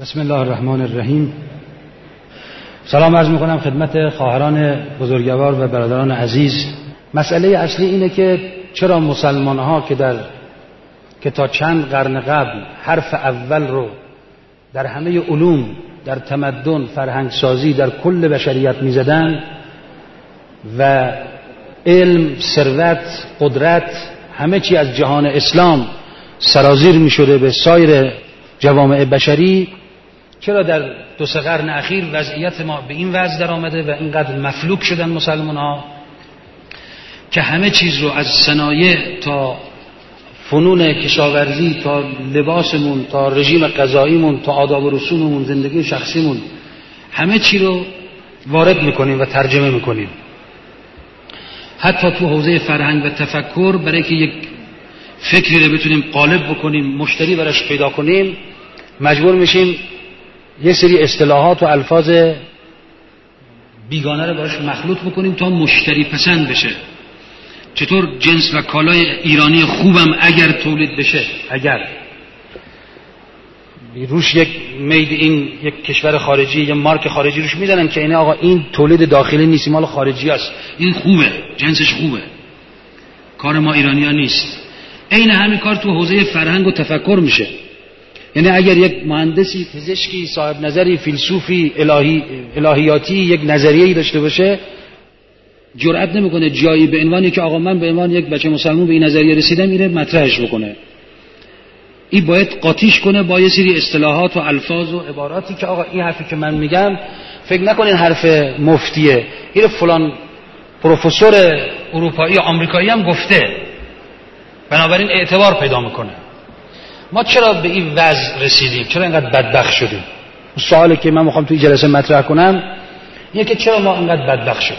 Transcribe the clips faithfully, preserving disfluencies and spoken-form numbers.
بسم الله الرحمن الرحیم. سلام عرض میکنم خدمت خواهران بزرگوار و برادران عزیز. مسئله اصلی اینه که چرا مسلمان ها که در که تا چند قرن قبل حرف اول رو در همه علوم، در تمدن، فرهنگ سازی، در کل بشریت میزدن و علم، ثروت، قدرت، همه چی از جهان اسلام سرازیر میشده به سایر جوامع بشری، چرا در دو سه قرن اخیر وضعیت ما به این وضع در آمده و اینقدر مفلوک شدن مسلمان ها که همه چیز رو از صنایع تا فنون کشاورزی تا لباسمون تا رژیم غذاییمون تا آداب و رسوممون، زندگی شخصیمون، همه چی رو وارد میکنیم و ترجمه میکنیم. حتی تو حوزه فرهنگ و تفکر برای که یک فکری رو بتونیم غالب بکنیم، مشتری براش پیدا کنیم، مجبور میشیم یه سری اصطلاحات و الفاظ بیگانه رو براش مخلوط بکنیم تا مشتری پسند بشه. چطور جنس و کالای ایرانی خوبم اگر تولید بشه، اگر روش یک مید این یک کشور خارجی یا مارک خارجی روش میزنن که اینه آقا این تولید داخلی نیست، مال خارجی است، این خوبه، جنسش خوبه، کار ما ایرانی ها نیست. این همین کار تو حوزه فرهنگ و تفکر میشه. یعنی اگر یک مهندسی، پزشکی، صاحب نظری، فیلسوفی، الهی، الهیاتی یک نظریه‌ای داشته باشه، جرئت نمیکنه جایی به عنوانی که آقا من به عنوان یک بچه مسلمان به این نظریه رسیدم میره مطرحش بکنه. این باید قاطیش کنه با یه سری اصطلاحات و الفاظ و عباراتی که آقا این حرفی که من میگم فکر نکنین حرف مفتیه، این فلان پروفسور اروپایی یا آمریکایی هم گفته، بنابراین اعتبار پیدا میکنه. ما چرا به این وضع رسیدیم؟ چرا اینقدر بدبخت شدیم؟ سوالی که من میخوام توی جلسه مطرح کنم اینه که چرا ما اینقدر بدبخت شدیم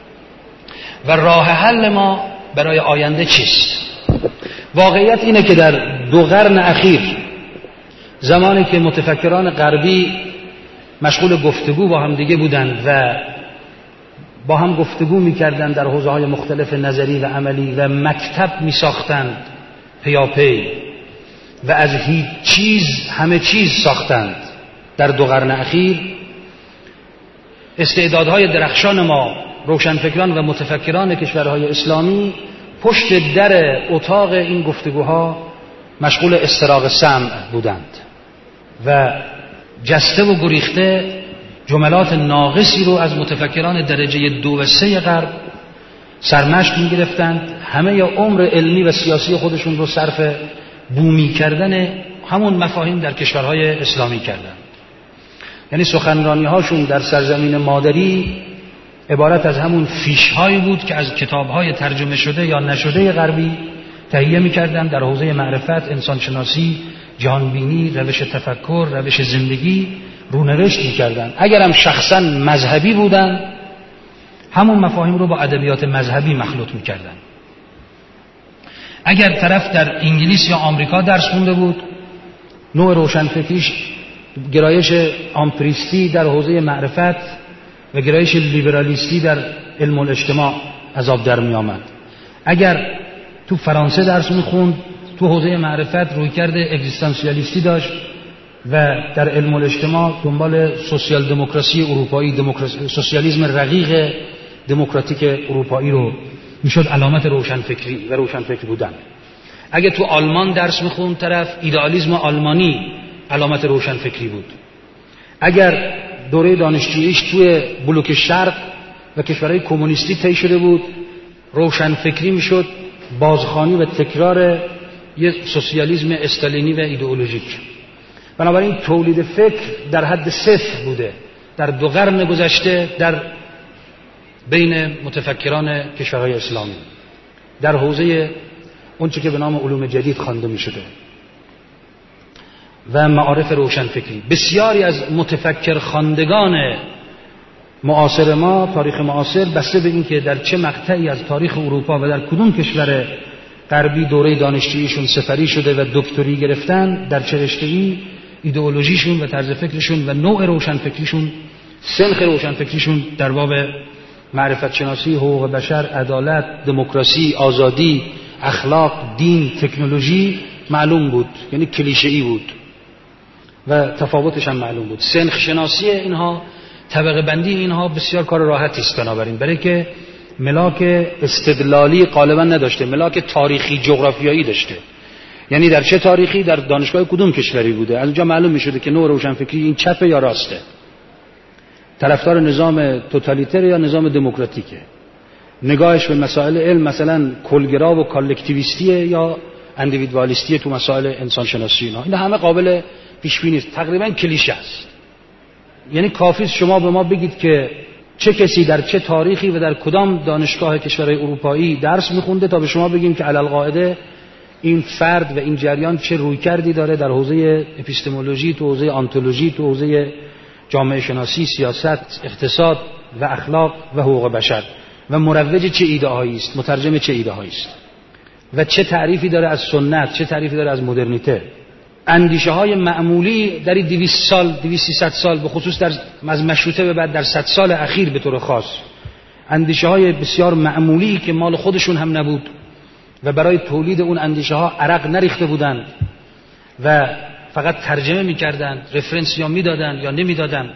و راه حل ما برای آینده چیست؟ واقعیت اینه که در دو قرن اخیر، زمانی که متفکران غربی مشغول گفتگو با هم دیگه بودند و با هم گفتگو میکردند در حوزه‌های مختلف نظری و عملی و مکتب میساختند پیاپی و از هیچ چیز همه چیز ساختند، در دو قرن اخیر استعدادهای درخشان ما، روشنفکران و متفکران کشورهای اسلامی، پشت در اتاق این گفتگوها مشغول استراق سمع بودند و جسته و گریخته جملات ناقصی رو از متفکران درجه دو و سه غرب سرمشق می گرفتند. همه یا عمر علمی و سیاسی خودشون رو صرف بومی کردن همون مفاهیم در کشورهای اسلامی کردند. یعنی سخنرانی هاشون در سرزمین مادری عبارت از همون فیش هایی بود که از کتاب های ترجمه شده یا نشده غربی تهیه می کردند در حوزه معرفت، انسانشناسی، جهانبینی، روش تفکر، روش زندگی رونوشت می کردند. اگر هم شخصا مذهبی بودند همون مفاهیم رو با ادبیات مذهبی مخلوط می کردند. اگر طرف در انگلیس یا آمریکا درس خونده بود، نوع روشنفکریش گرایش آمپریستی در حوزه معرفت و گرایش لیبرالیستی در علم الاجتماع از آب در می آمد. اگر تو فرانسه درس می خوند، تو حوزه معرفت رویکرد اگزیستانسیالیستی داشت و در علم الاجتماع دنبال سوسیال دموکراسی اروپایی، دموکراسی، سوسیالیسم رقیق دموکراتیک اروپایی رو میشد علامت روشنفکری و روشنفکر بودن. اگه تو آلمان درس میخوند طرف، ایدئالیسم آلمانی علامت روشنفکری بود. اگر دوره دانشجوییش توی بلوک شرق و کشورهای کمونیستی طی شده بود، روشنفکری میشد بازخوانی و تکرار یه سوسیالیسم استالینی و ایدئولوژیک. بنابراین تولید فکر در حد صفر بوده در دو قرن گذشته در بین متفکران کشورهای اسلامی در حوزه اون چه که به نام علوم جدید خوانده می شده و معارف روشنفکری. بسیاری از متفکر خواندگان معاصر ما، تاریخ معاصر، بسته به این که در چه مقطعی از تاریخ اروپا و در کدوم کشور غربی دوره دانشجوییشون سفری شده و دکتری گرفتن، در چه رشته‌ای، ایدئولوژیشون و طرز فکرشون و نوع روشنفکریشون، سنخ روشنفکریشون در باب معرفت شناسی، حقوق بشر، عدالت، دموکراسی، آزادی، اخلاق، دین، تکنولوژی معلوم بود، یعنی کلیشه‌ای بود و تفاوتش هم معلوم بود. سنخ شناسی اینها، طبقه بندی اینها بسیار کار راحتی است، بنابراین برای که ملاک استدلالی غالبا نداشته، ملاک تاریخی جغرافیایی داشته. یعنی در چه تاریخی، در دانشگاه کدوم کشوری بوده، از اونجا معلوم می‌شده که نوع روشنفکری این چپه یا راسته، طرفدار نظام توتالیتر یا نظام دموکراتیکه، نگاهش به مسائل علم مثلا کلگرا و کالکتیویستیه یا اندیویدوالیستیه تو مسائل انسان شناسی. اینا این همه قابل پیش بینی است، تقریبا کلیشه است. یعنی کافی است شما به ما بگید که چه کسی در چه تاریخی و در کدام دانشگاه کشورهای اروپایی درس میخونده تا به شما بگیم که علی القاعده این فرد و این جریان چه رویکردی داره در حوزه اپیستمولوژی، تو حوزه آنتولوژی، تو حوزه جامعه شناسی، سیاست، اقتصاد و اخلاق و حقوق بشر و مروج چه ایده هایی است، مترجم چه ایده هایی است و چه تعریفی داره از سنت، چه تعریفی داره از مدرنیته. اندیشه های معمولی در این دویست سال، دویست سیصد سال، به خصوص در از مشروطه به بعد در صد سال اخیر به طور خاص، اندیشه های بسیار معمولی که مال خودشون هم نبود و برای تولید اون اندیشه ها عرق نریخته بودند و فقط ترجمه میکردند، رفرنس یا میدادن یا نمیدادن،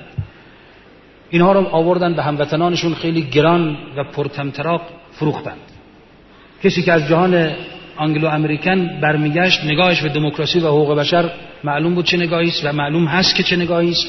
اینها رو آوردن به هموطنانشون خیلی گران و پرطمطراق فروختند. کسی که از جهان انگلو امریکن برمیگشت، نگاهش به دموکراسی و حقوق بشر معلوم بود چه نگاهی است و معلوم هست که چه نگاهی است.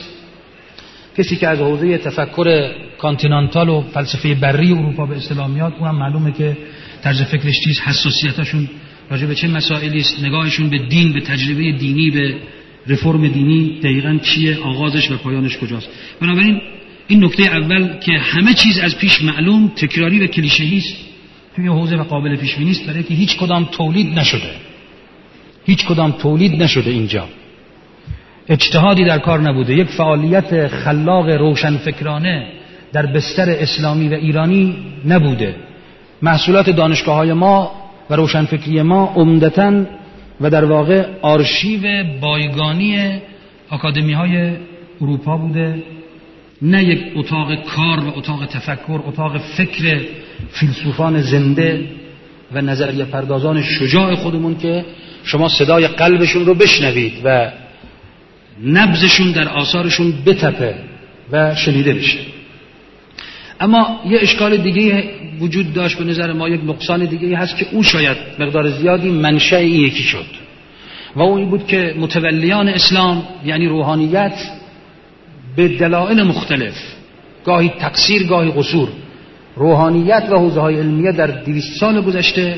کسی که از حوزه تفکر کانتینانتال و فلسفه بری اروپا به اصطلاح میاد، اون هم معلومه که طرز فکرش چیز، حساسیتاشون راجع به چه مسائلی است، نگاهشون به دین، به تجربه دینی، به رفرم دینی دقیقاً چیه، آغازش و پایانش کجاست. بنابراین این نکته اول که همه چیز از پیش معلوم، تکراری و کلیشه‌ای است توی حوزه و قابل پیش بینی است، برای که هیچ کدام تولید نشده، هیچ کدام تولید نشده اینجا، اجتهادی در کار نبوده، یک فعالیت خلاق روشنفکرانه در بستر اسلامی و ایرانی نبوده. محصولات دانشگاه‌های ما و روشنفکری ما عمدتاً و در واقع آرشیو بایگانی آکادمی‌های اروپا بوده، نه یک اتاق کار و اتاق تفکر، اتاق فکر فیلسوفان زنده و نظریه پردازان شجاع خودمون که شما صدای قلبشون رو بشنوید و نبضشون در آثارشون بتپه و شنیده بشه. اما یه اشکال دیگه وجود داشت به نظر ما، یک نقصان دیگه هست که اون شاید مقدار زیادی منشأ این یکی شد و اون این بود که متولیان اسلام یعنی روحانیت به دلایل مختلف، گاهی تقصیر گاهی قصور، روحانیت و حوزه‌های علمیه در دویست سال گذشته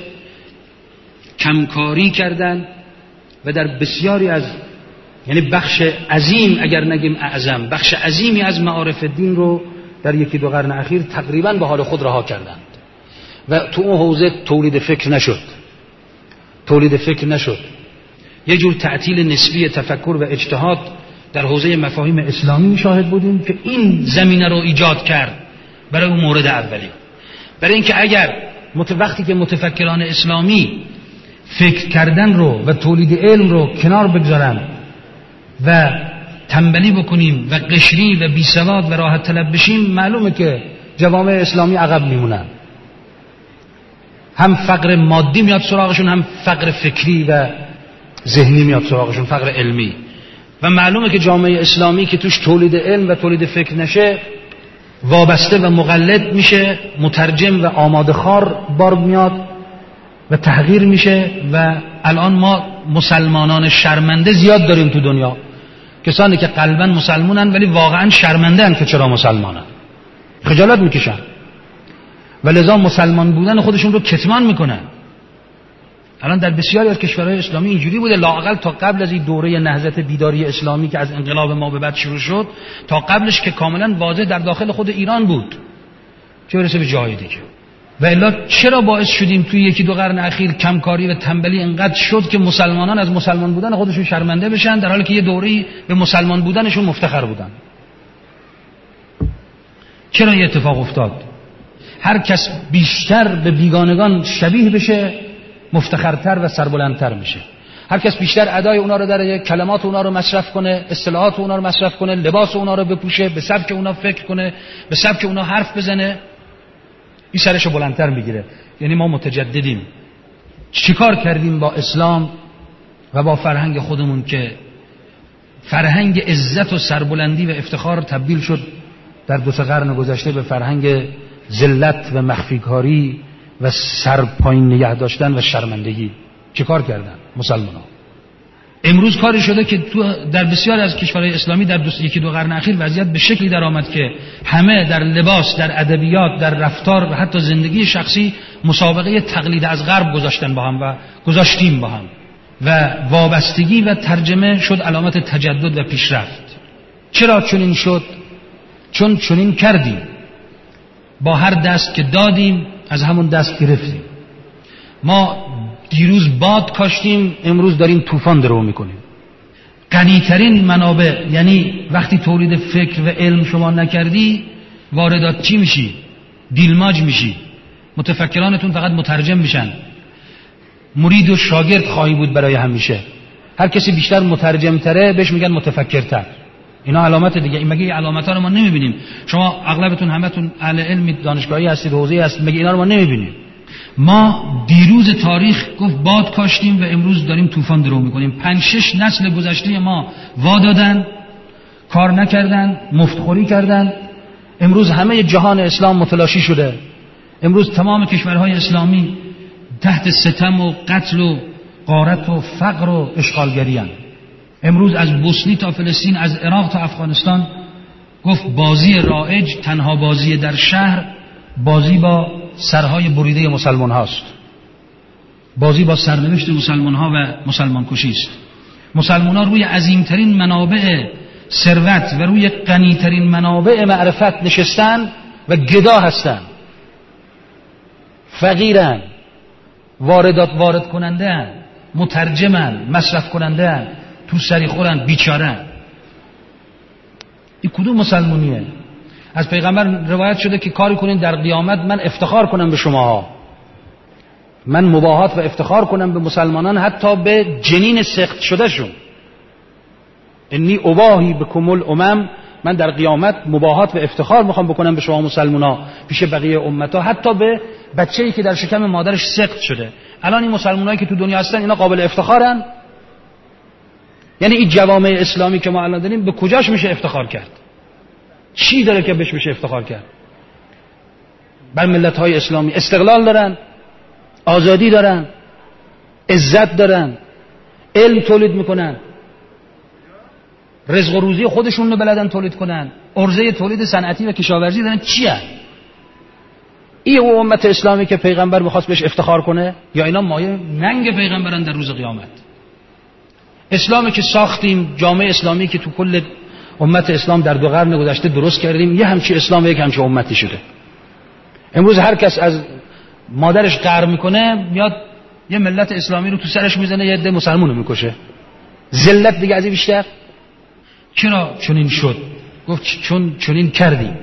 کمکاری کردند و در بسیاری از، یعنی بخش عظیم اگر نگیم اعظم، بخش عظیمی از معارف دین رو در یکی دو قرن اخیر تقریباً به حال خود رها کردند و تو اون حوزه تولید فکر نشد تولید فکر نشد یه جور تعطیل نسبی تفکر و اجتهاد در حوزه مفاهیم اسلامی شاهد بودیم که این زمینه رو ایجاد کرد برای اون مورد اولی. برای اینکه اگر وقتی که متفکران اسلامی فکر کردن رو و تولید علم رو کنار بگذارن و تنبلی بکنیم و قشری و بیسواد و راحت طلب بشیم، معلومه که جوامع اسلامی عقب میمونن. هم فقر مادی میاد سراغشون، هم فقر فکری و ذهنی میاد سراغشون، فقر علمی. و معلومه که جامعه اسلامی که توش تولید علم و تولید فکر نشه وابسته و مقلد میشه، مترجم و آماده خار بار میاد و تحقیر میشه. و الان ما مسلمانان شرمنده زیاد داریم تو دنیا، کسانی که قلباً مسلمانن ولی واقعاً شرمنده ان که چرا مسلمانن، خجالت میکشن و لذا مسلمان بودن خودشون رو کتمان میکنن. الان در بسیاری از کشورهای اسلامی اینجوری بوده، لااقل تا قبل از این دوره نهضت بیداری اسلامی که از انقلاب ما به بعد شروع شد، تا قبلش که کاملا واضح در داخل خود ایران بود، چه برسه به جای دیگه. و الا چرا باعث شدیم توی یکی دو قرن اخیر کمکاری و تنبلی انقدر شد که مسلمانان از مسلمان بودن خودشون شرمنده بشن، در حالی که یه دوره‌ای به مسلمان بودنشون مفتخر بودن؟ چرا این اتفاق افتاد؟ هر کس بیشتر به بیگانگان شبیه بشه مفتخرتر و سربلندتر میشه. هر کس بیشتر ادای اونا رو داره، کلمات اونا رو مصرف کنه، اصطلاحات اونا رو مصرف کنه، لباس اونا رو بپوشه، به سبک اونا فکر کنه، به سبک اونا حرف بزنه، این سرشو بلندتر میگیره. یعنی ما متجددیم. چیکار کردیم با اسلام و با فرهنگ خودمون که فرهنگ عزت و سربلندی و افتخار تبدیل شد در دو سه قرن گذشته به فرهنگ ذلت و مخفیکاری و سرپایین نگه داشتن و شرمندگی. چه کار کردن مسلمان ها؟ امروز کاری شده که تو در بسیار از کشورهای اسلامی در دو یکی دو قرن اخیر وضعیت به شکلی در آمد که همه در لباس، در ادبیات، در رفتار و حتی زندگی شخصی مسابقه تقلید از غرب گذاشتن با هم و گذاشتیم با هم و وابستگی و ترجمه شد علامت تجدد و پیشرفت. چرا چنین شد؟ چون چنین کردیم. با هر دست که دادیم از همون دست گرفتیم. ما دیروز باد کاشتیم، امروز داریم طوفان درو میکنیم. غنی‌ترین منابع، یعنی وقتی تولید فکر و علم شما نکردی واردات چی میشی؟ دیلماج میشی. متفکرانتون فقط مترجم میشن. مرید و شاگرد خواهی بود برای همیشه. هر کسی بیشتر مترجم تره بهش میگن متفکرتر. اینا علامت دیگه. این مگه این علامت‌ها رو ما نمیبینیم؟ شما اغلبتون همتون اهل علم دانشگاهی هستید، حوزه‌ای هستید، مگه اینا رو ما نمیبینیم؟ ما دیروز تاریخ گفت باد کاشتیم و امروز داریم طوفان درو میکنیم. پنج شش نسل گذشته ما وا دادن، کار نکردن، مفتخوری کردن. امروز همه جهان اسلام متلاشی شده. امروز تمام کشورهای اسلامی تحت ستم و قتل و غارت و فقر و اشغالگری هستند. امروز از بوسنی تا فلسطین، از عراق تا افغانستان گفت بازی رایج تنها بازی در شهر بازی با سرهای بریده مسلمان هاست. بازی با سرنوشت مسلمان ها و مسلمان کشی است. مسلمان ها روی عظیمترین منابع ثروت و روی غنیترین منابع معرفت نشستن و گدا هستن. فقیرن، واردات وارد کنندن، مترجمن، مصرف کنندن، تو سری خورن، بیچارن. این کدوم مسلمانیه؟ از پیغمبر روایت شده که کاری کنین در قیامت من افتخار کنم به شماها، من مباهات و افتخار کنم به مسلمانان حتی به جنین سخت شده شون. انی اباهی بکم الامم، من در قیامت مباهات و افتخار میخوام بکنم به شما مسلمانا پیش بقیه امتا، حتی به بچه‌ای که در شکم مادرش سخت شده. الان این مسلمانایی که تو دنیا هستن اینا قابل افتخارن؟ یعنی این جوامع اسلامی که ما الان داریم به کجاش میشه افتخار کرد؟ چی داره که بهش میشه افتخار کرد؟ بر ملت‌های اسلامی استقلال دارن، آزادی دارن، عزت دارن، علم تولید میکنن، رزق و روزی خودشون رو بلدن تولید کنن، عرضه تولید صنعتی و کشاورزی دارن. چیه؟ این او امت اسلامی که پیغمبر میخواست بهش افتخار کنه، یا اینا مایه ننگ پیغمبرن در روز قیامت؟ اسلامی که ساختیم، جامعه اسلامی که تو کل امت اسلام در دو قرن گذشته درست کردیم، یه همچی اسلام و یک همچی امتی شده. امروز هر کس از مادرش قهر میکنه میاد یه ملت اسلامی رو تو سرش میزنه، یه عده مسلمون رو میکشه. ذلت دیگه از این بیشتر؟ چرا چنین شد؟ گفت چون چنین کردیم.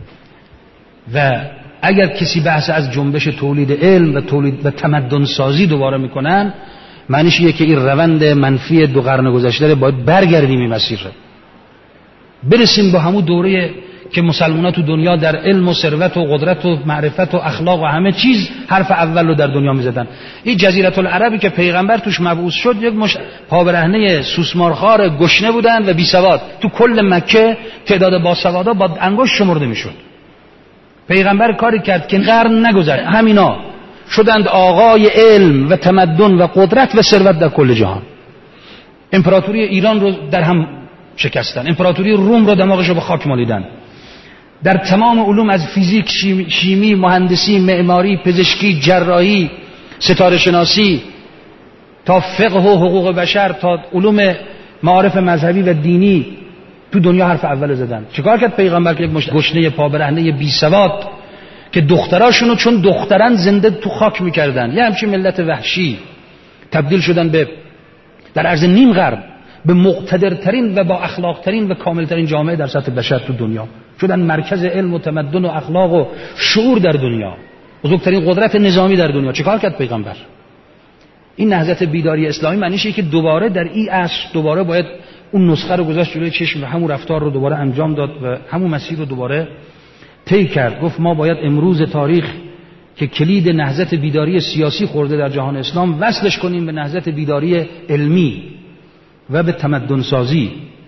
و اگر کسی بحث از جنبش تولید علم و تولید و تمدن سازی دوباره میکنن، معنیش اینه که این روند منفی دو قرن گذشته رو باید برگردیم این مسیر رو، برسیم با همون دوره که مسلمان‌ها تو دنیا در علم و ثروت و قدرت و معرفت و اخلاق و همه چیز حرف اول رو در دنیا میزدن. این جزیره العربی که پیغمبر توش مبعوث شد یک مش پابرهنه سوسمارخوار گشنه بودن و بی سواد. تو کل مکه تعداد باسوادا با انگشت شمرده میشد. پیغمبر کاری کرد که قرن نگذشت همینا شدند آقای علم و تمدن و قدرت و ثروت در کل جهان. امپراتوری ایران رو در هم شکستن، امپراتوری روم رو دماغش رو به خاک مالیدن. در تمام علوم از فیزیک، شیمی، مهندسی، معماری، پزشکی، جراحی، ستاره شناسی تا فقه و حقوق بشر تا علوم معارف مذهبی و دینی تو دنیا حرف اول زدن. چیکار کرد پیغمبر که یک مشت گشنه پابرهنه بی سواد که دختراشونو چون دختران زنده تو خاک میکردن، یه همچین ملت وحشی تبدیل شدن به در عرض نیم قرن به مقتدرترین و با اخلاقترین و کاملترین جامعه در سطح بشر تو دنیا، شدن مرکز علم و تمدن و اخلاق و شعور در دنیا، بزرگترین قدرت نظامی در دنیا. چیکار کرد پیغمبر؟ این نهضت بیداری اسلامی معنیش اینه که دوباره در این عصر دوباره باید اون نسخه رو گذاشت جلوی چشم و همون رفتار رو دوباره انجام داد و همون مسیر رو دوباره طی کرد. گفت ما باید امروز تاریخ که کلید نهضت بیداری سیاسی خورده در جهان اسلام وصلش کنیم به نهضت بیداری علمی و به تمدن سازی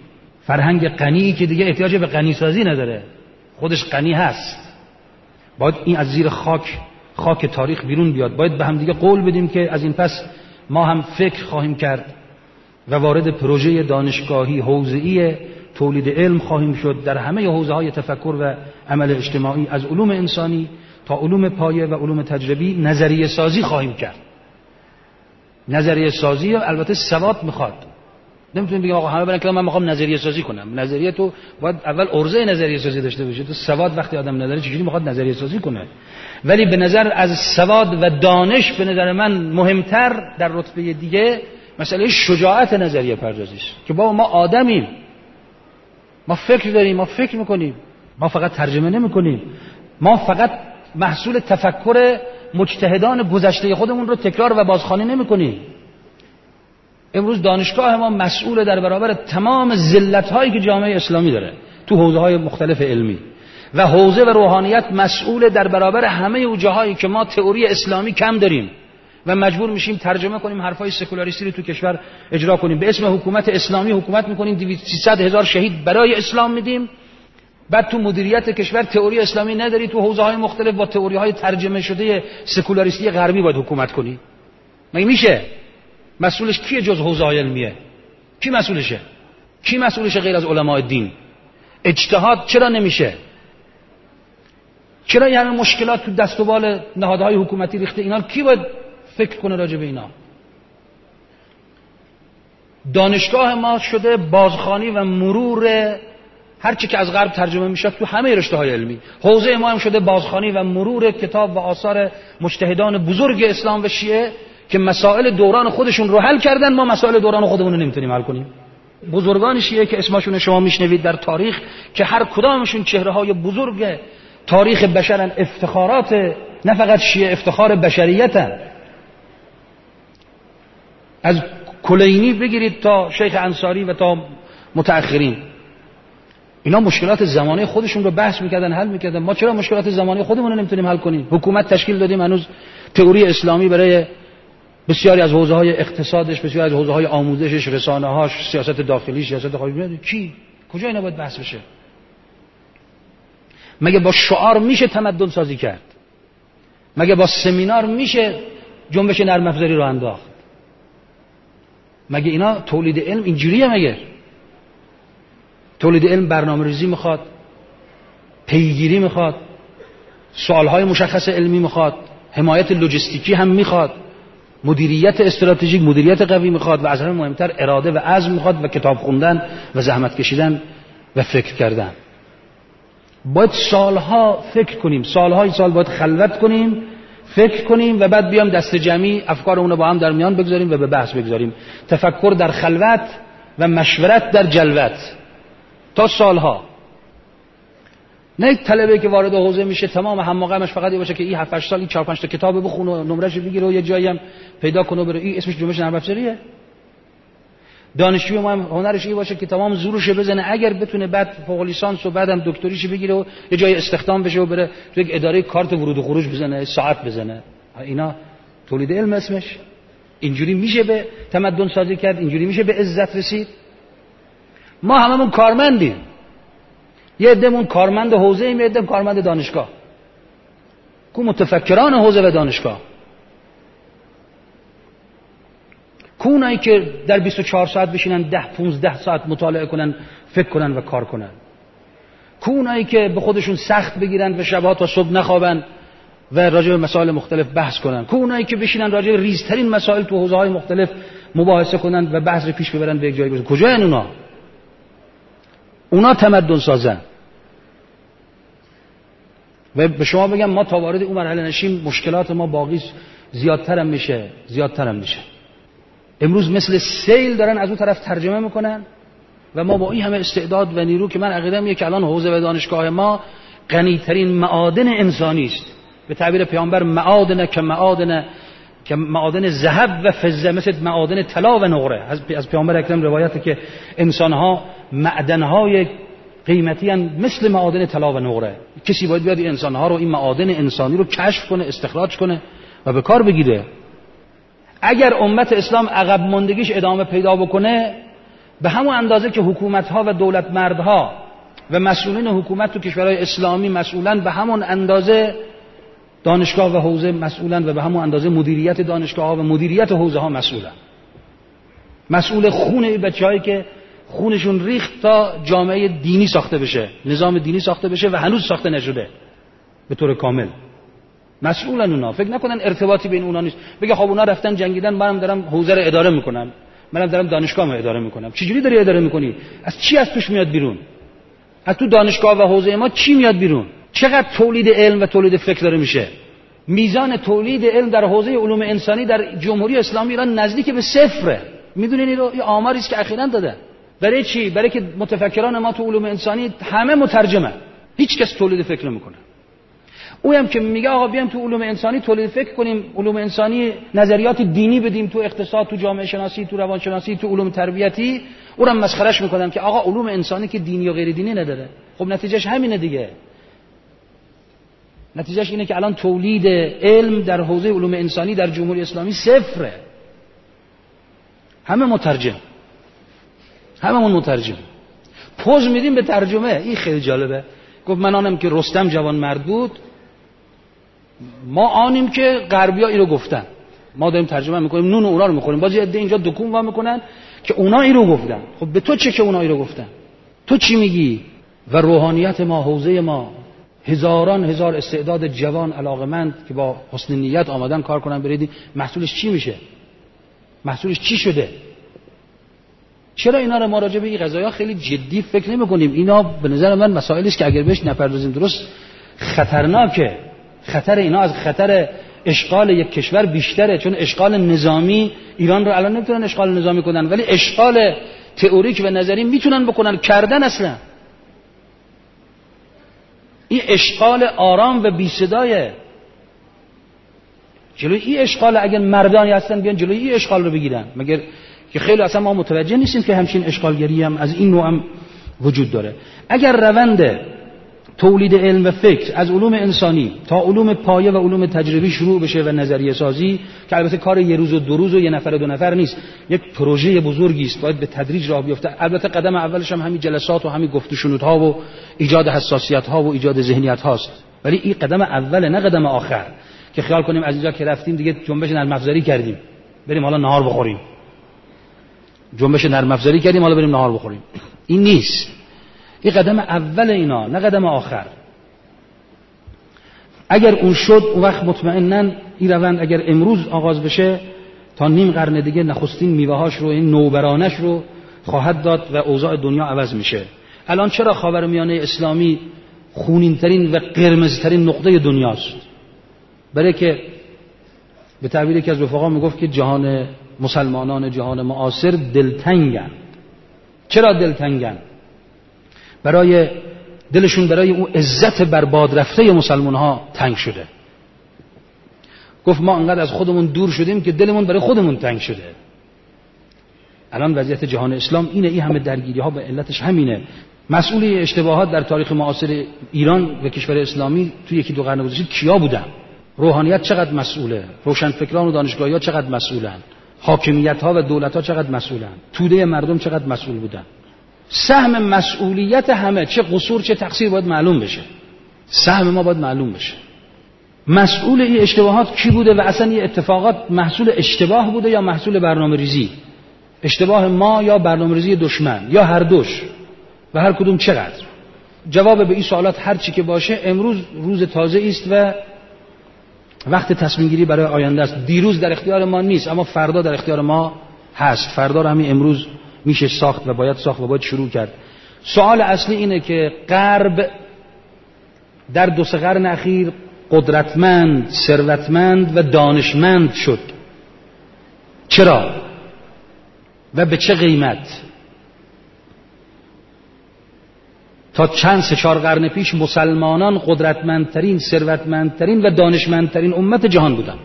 فرهنگ غنی که دیگه احتیاج به غنی سازی نداره، خودش غنی هست. باید این از زیر خاک خاک تاریخ بیرون بیاد. باید به هم دیگه قول بدیم که از این پس ما هم فکر خواهیم کرد و وارد پروژه دانشگاهی حوزه‌ای تولید علم خواهیم شد در همه حوزه‌های تفکر و عمل اجتماعی، از علوم انسانی تا علوم پایه و علوم تجربی نظریه سازی خواهیم کرد. نظریه سازی البته سواد میخواد. نمیتونیم بگیم آقا همه برن که من میخوام نظریه سازی کنم. نظریه تو باید اول عرضه نظریه سازی داشته باشه. تو سواد وقتی آدم نداره چجوری میخواد نظریه سازی کنه؟ ولی به نظر از سواد و دانش به نظر من مهمتر در رتبه دیگه مسئله شجاعت نظریه پردازی است که بابا ما آدمیم، ما فکر داریم، ما فکر میکنیم، ما فقط ترجمه نمیکنیم، ما فقط محصول تفکر مجتهدان گذشته خودمون رو تکرار و بازخوانی نمیکنیم. امروز دانشگاه ما مسئول در برابر تمام ذلت‌هایی که جامعه اسلامی داره تو حوزه‌های مختلف علمی و حوزه و روحانیت مسئول در برابر همه اون جاهایی که ما تئوری اسلامی کم داریم و مجبور میشیم ترجمه کنیم حرفای سکولاریستی رو تو کشور اجرا کنیم. به اسم حکومت اسلامی حکومت میکنیم، دویست سیصد هزار شهید برای اسلام میدیم، بعد تو مدیریت کشور تئوری اسلامی نداری، تو حوزه‌های مختلف با تئوری‌های ترجمه شده سکولاریستی غربی باید حکومت کنی. مگه میشه؟ مسئولش کیه جز حوزه‌های علمیه؟ کی مسئولشه؟ کی مسئولشه غیر از علماء دین؟ اجتهاد چرا نمیشه؟ چرا یعنی مشکلات تو دست و بال نهادهای حکومتی ریخته؟ اینا کی باید فکر کنه راجع به اینا؟ دانشگاه ما شده بازخوانی و مرور هر چی که از غرب ترجمه میشه تو همه رشته‌های علمی. حوزه ما هم شده بازخوانی و مرور کتاب و آثار مجتهدان بزرگ اسلام و شیعه که مسائل دوران خودشون رو حل کردن، ما مسائل دوران خودمون رو نمیتونیم حل کنیم. بزرگان شیعه که اسمشون شما میشنوید در تاریخ که هر کدامشون چهره‌های بزرگ تاریخ بشرن، افتخارات نه فقط شیعه، افتخار بشریتن. از کلینی بگیرید تا شیخ انصاری و تا متأخرین، اینا مشکلات زمانه خودشون رو بحث میکردن، حل میکردن. ما چرا مشکلات زمانه خودمون رو نمیتونیم حل کنیم؟ حکومت تشکیل دادیم، هنوز تئوری اسلامی برای بسیاری از حوزه‌های اقتصادش، بسیاری از حوزه‌های آموزشش، رسانه‌هاش، سیاست داخلی، سیاست خارجی، کی کجا اینا باید بحث بشه؟ مگه با شعار میشه تمدن سازی کرد؟ مگه با سمینار میشه جنبش نرم افزاری رو انداخت؟ مگه اینا تولید علم اینجوریه؟ مگه تولید علم برنامه‌ریزی میخواد، پیگیری میخواد، سوالهای مشخص علمی میخواد، حمایت لوجستیکی هم میخواد، مدیریت استراتژیک، مدیریت قوی میخواد و از همه مهمتر اراده و عزم میخواد و کتاب خوندن و زحمت کشیدن و فکر کردن. باید سالها فکر کنیم، سالهای سال باید خلوت کنیم، فکر کنیم و بعد بیام دست جمعی افکارمون رو با هم در میان بگذاریم و به بحث بگذاریم. تفکر در خلوت و مشورت در جلوت تا سالها. نه یک طلبه که وارد حوزه میشه تمام هماغمش فقط این باشه که این هفت هشت سال این چهار پنج تا کتاب بخونه و نمرهش بگیره و یه جایی هم پیدا کنه بره. این اسمش جنبش نرم افزاریه؟ دانشجوی ما هم هنرش این باشه که تمام زورش بزنه اگر بتونه بعد فوق لیسانس و بعدم دکتریش بگیره و یه جای استخدام بشه و بره تو یک اداره کارت ورود و خروج بزنه، ساعت بزنه. اینا تولید علم اسمش؟ اینجوری میشه به تمدن سازی کرد؟ اینجوری میشه به عزت رسید؟ ما هممون کارمندیم. یه عده‌مون کارمند حوزه ایم، یه عده کارمند دانشگاه. کو متفکران حوزه و دانشگاه؟ کونایی که در بیست و چهار ساعت بشینن ده پانزده ساعت مطالعه کنن، فکر کنن و کار کنن؟ کونایی که به خودشون سخت بگیرن و شبها تا صبح نخوابن و راجع به مسائل مختلف بحث کنن؟ کونایی که بشینن راجع به ریزترین مسائل تو حوزه‌های مختلف مباحثه کنن و بحث رو پیش ببرن به یک جایی برسن؟ کجا ان اونا؟ اونا تمدن سازن. و به شما بگم ما تا وارد اون مرحله نشیم مشکلات ما باقی زیادتر هم میشه، زیادتر هم میشه. امروز مثل سیل دارن از اون طرف ترجمه میکنن و ما با این همه استعداد و نیرو که من عقیده‌ام اینه که الان حوزه و دانشگاه ما غنی‌ترین معادن انسانی است. به تعبیر پیامبر معادن که معادن که معادن ذهب و فضه، مثل معادن طلا و نقره. از پیامبر اکرم روایته که انسان‌ها معدن‌های قیمتی ان مثل معادن طلا و نقره. کسی باید بیاد این انسان‌ها رو، این معادن انسانی رو کشف کنه، استخراج کنه و به کار بگیره. اگر امت اسلام عقب ماندگیش ادامه پیدا بکنه به همون اندازه که حکومت‌ها و دولت مردها و مسئولین حکومت تو کشورهای اسلامی مسئولن، به همون اندازه دانشگاه و حوزه مسئولن و به همون اندازه مدیریت دانشگاه‌ها و مدیریت حوزه‌ها مسئولن. مسئول خون این بچه‌هایی که خونشون ریخت تا جامعه دینی ساخته بشه، نظام دینی ساخته بشه و هنوز ساخته نشده به طور کامل. مسئولن اونا. فکر نکنن ارتباطی بین اونا نیست. بگه خب اونا رفتن جنگیدن، منم دارم حوزه رو اداره میکنم، منم دارم دانشگاه رو اداره میکنم. چجوری داری اداره میکنی؟ از چی از توش میاد بیرون؟ از تو دانشگاه و حوزه ما چی میاد بیرون؟ چقدر تولید علم و تولید فکر داره میشه؟ میزان تولید علم در حوزه علوم انسانی در جمهوری اسلامی ایران نزدیک به صفره. میدونین این رو؟ این آماری است که اخیراً داده. برای چی؟ برای که متفکران ما تو علوم انسانی همه مترجمه، هیچ کس تولید فکر نمیکنه. اویم که میگه آقا بیام تو علوم انسانی تولید فکر کنیم، علوم انسانی نظریات دینی بدیم، تو اقتصاد، تو جامعه شناسی، تو روان شناسی، تو علوم تربیتی، اونم مسخرهش میکنم که آقا علوم انسانی که دینی و غیر دینی نداره. خب نتیجهش همینه دیگه. نتیجهش اینه که الان تولید علم در حوزه علوم انسانی در جمهوری اسلامی صفره. همه مترجم، هممون مترجم. پوز میدیم به ترجمه. این خیلی جالبه. گفت من آنم که رستم جوان مرد بود، ما آنیم که غربیا اینو گفتن، ما داریم ترجمه میکنیم، نون اونا رو میخوریم. باز یه عده اینجا دکون وا میکنن که اونا اینو گفتن. خب به تو چه که اونا اینو گفتن؟ تو چی میگی؟ و روحانیت ما، حوزه ما، هزاران هزار استعداد جوان علاقمند که با حسن نیت آمدن کار کنن بریدیم، محصولش چی میشه؟ محصولش چی شده؟ چرا اینا رو ما راجع به این قضایا خیلی جدی فکر نمی‌کنیم؟ اینا به نظر من مسائلی است که اگر بهش نپردازیم درست خطرناکه. خطر اینا از خطر اشغال یک کشور بیشتره، چون اشغال نظامی ایران رو الان نمیتونن اشغال نظامی کنن، ولی اشغال تئوریک و نظری میتونن بکنن، کردن اصلا. این اشغال آرام و بی صدایه. جلوی این اشغال اگر مردانی هستن بیان جلوی این اشغال رو بگیرن. مگر که خیلی اصلا ما متوجه نیستیم که همچین اشغالگری هم از این نوع هم وجود داره. اگر روند تولید علم و فکر از علوم انسانی تا علوم پایه و علوم تجربی شروع بشه و نظریه سازی، که البته کار یه روز و دو روز و یه نفر و دو نفر نیست، یک پروژه بزرگی است، باید به تدریج راه بیفته. البته قدم اولش هم همین جلسات و همین گفت و شنودها و ایجاد حساسیت ها و ایجاد ذهنیت هاست، ولی این قدم اوله نه قدم آخر که خیال کنیم از اینجا که رفتیم دیگه جنبش نرم افزاری کردیم بریم حالا نهار بخوریم. جنبش نرم افزاری کردیم حالا بریم نهار بخوریم. این نیست. این قدم اول اینا، نه قدم آخر. اگر اون شد اون وقت مطمئناً این روند اگر امروز آغاز بشه تا نیم قرن دیگه نخستین میوه‌هاش رو، این نوبرانش رو خواهد داد و اوضاع دنیا عوض میشه. الان چرا خاورمیانه اسلامی خونین‌ترین و قرمزترین نقطه دنیاست؟ برای که به تعبیر یکی از رفقا میگفت که جهان مسلمانان جهان معاصر دلتنگن. چرا دلتنگن؟ برای دلشون برای اون عزت برباد رفته مسلمان ها تنگ شده. گفت ما انقدر از خودمون دور شدیم که دلمون برای خودمون تنگ شده. الان وضعیت جهان اسلام اینه. این همه درگیری ها به علتش همینه. مسئول اشتباهات در تاریخ معاصر ایران و کشور اسلامی توی یکی دو قرن گذشته کیا بودن؟ روحانیت چقدر مسئوله؟ روشنفکران و دانشگاهی‌ها چقدر مسئولن؟ حاکمیت‌ها و دولت‌ها چقدر مسئولن؟ توده مردم چقدر مسئول بودن؟ سهم مسئولیت همه، چه قصور چه تقصیر، باید معلوم بشه. سهم ما باید معلوم بشه. مسئول این اشتباهات کی بوده و اصلا این اتفاقات محصول اشتباه بوده یا محصول برنامه‌ریزی؟ اشتباه ما یا برنامه‌ریزی دشمن یا هر دوش؟ و هر کدوم چقدر؟ جواب به این سوالات هر چی که باشه امروز روز تازه است و وقت تصمیم گیری برای آینده است. دیروز در اختیار ما نیست اما فردا در اختیار ما هست. فردا رو همین امروز میشه ساخت و باید ساخت و باید شروع کرد. سوال اصلی اینه که غرب در دو سه قرن اخیر قدرتمند، ثروتمند و دانشمند شد. چرا؟ و به چه قیمت؟ تا چند سه چهار قرن پیش مسلمانان قدرتمندترین، ثروتمندترین و دانشمندترین امت جهان بودن.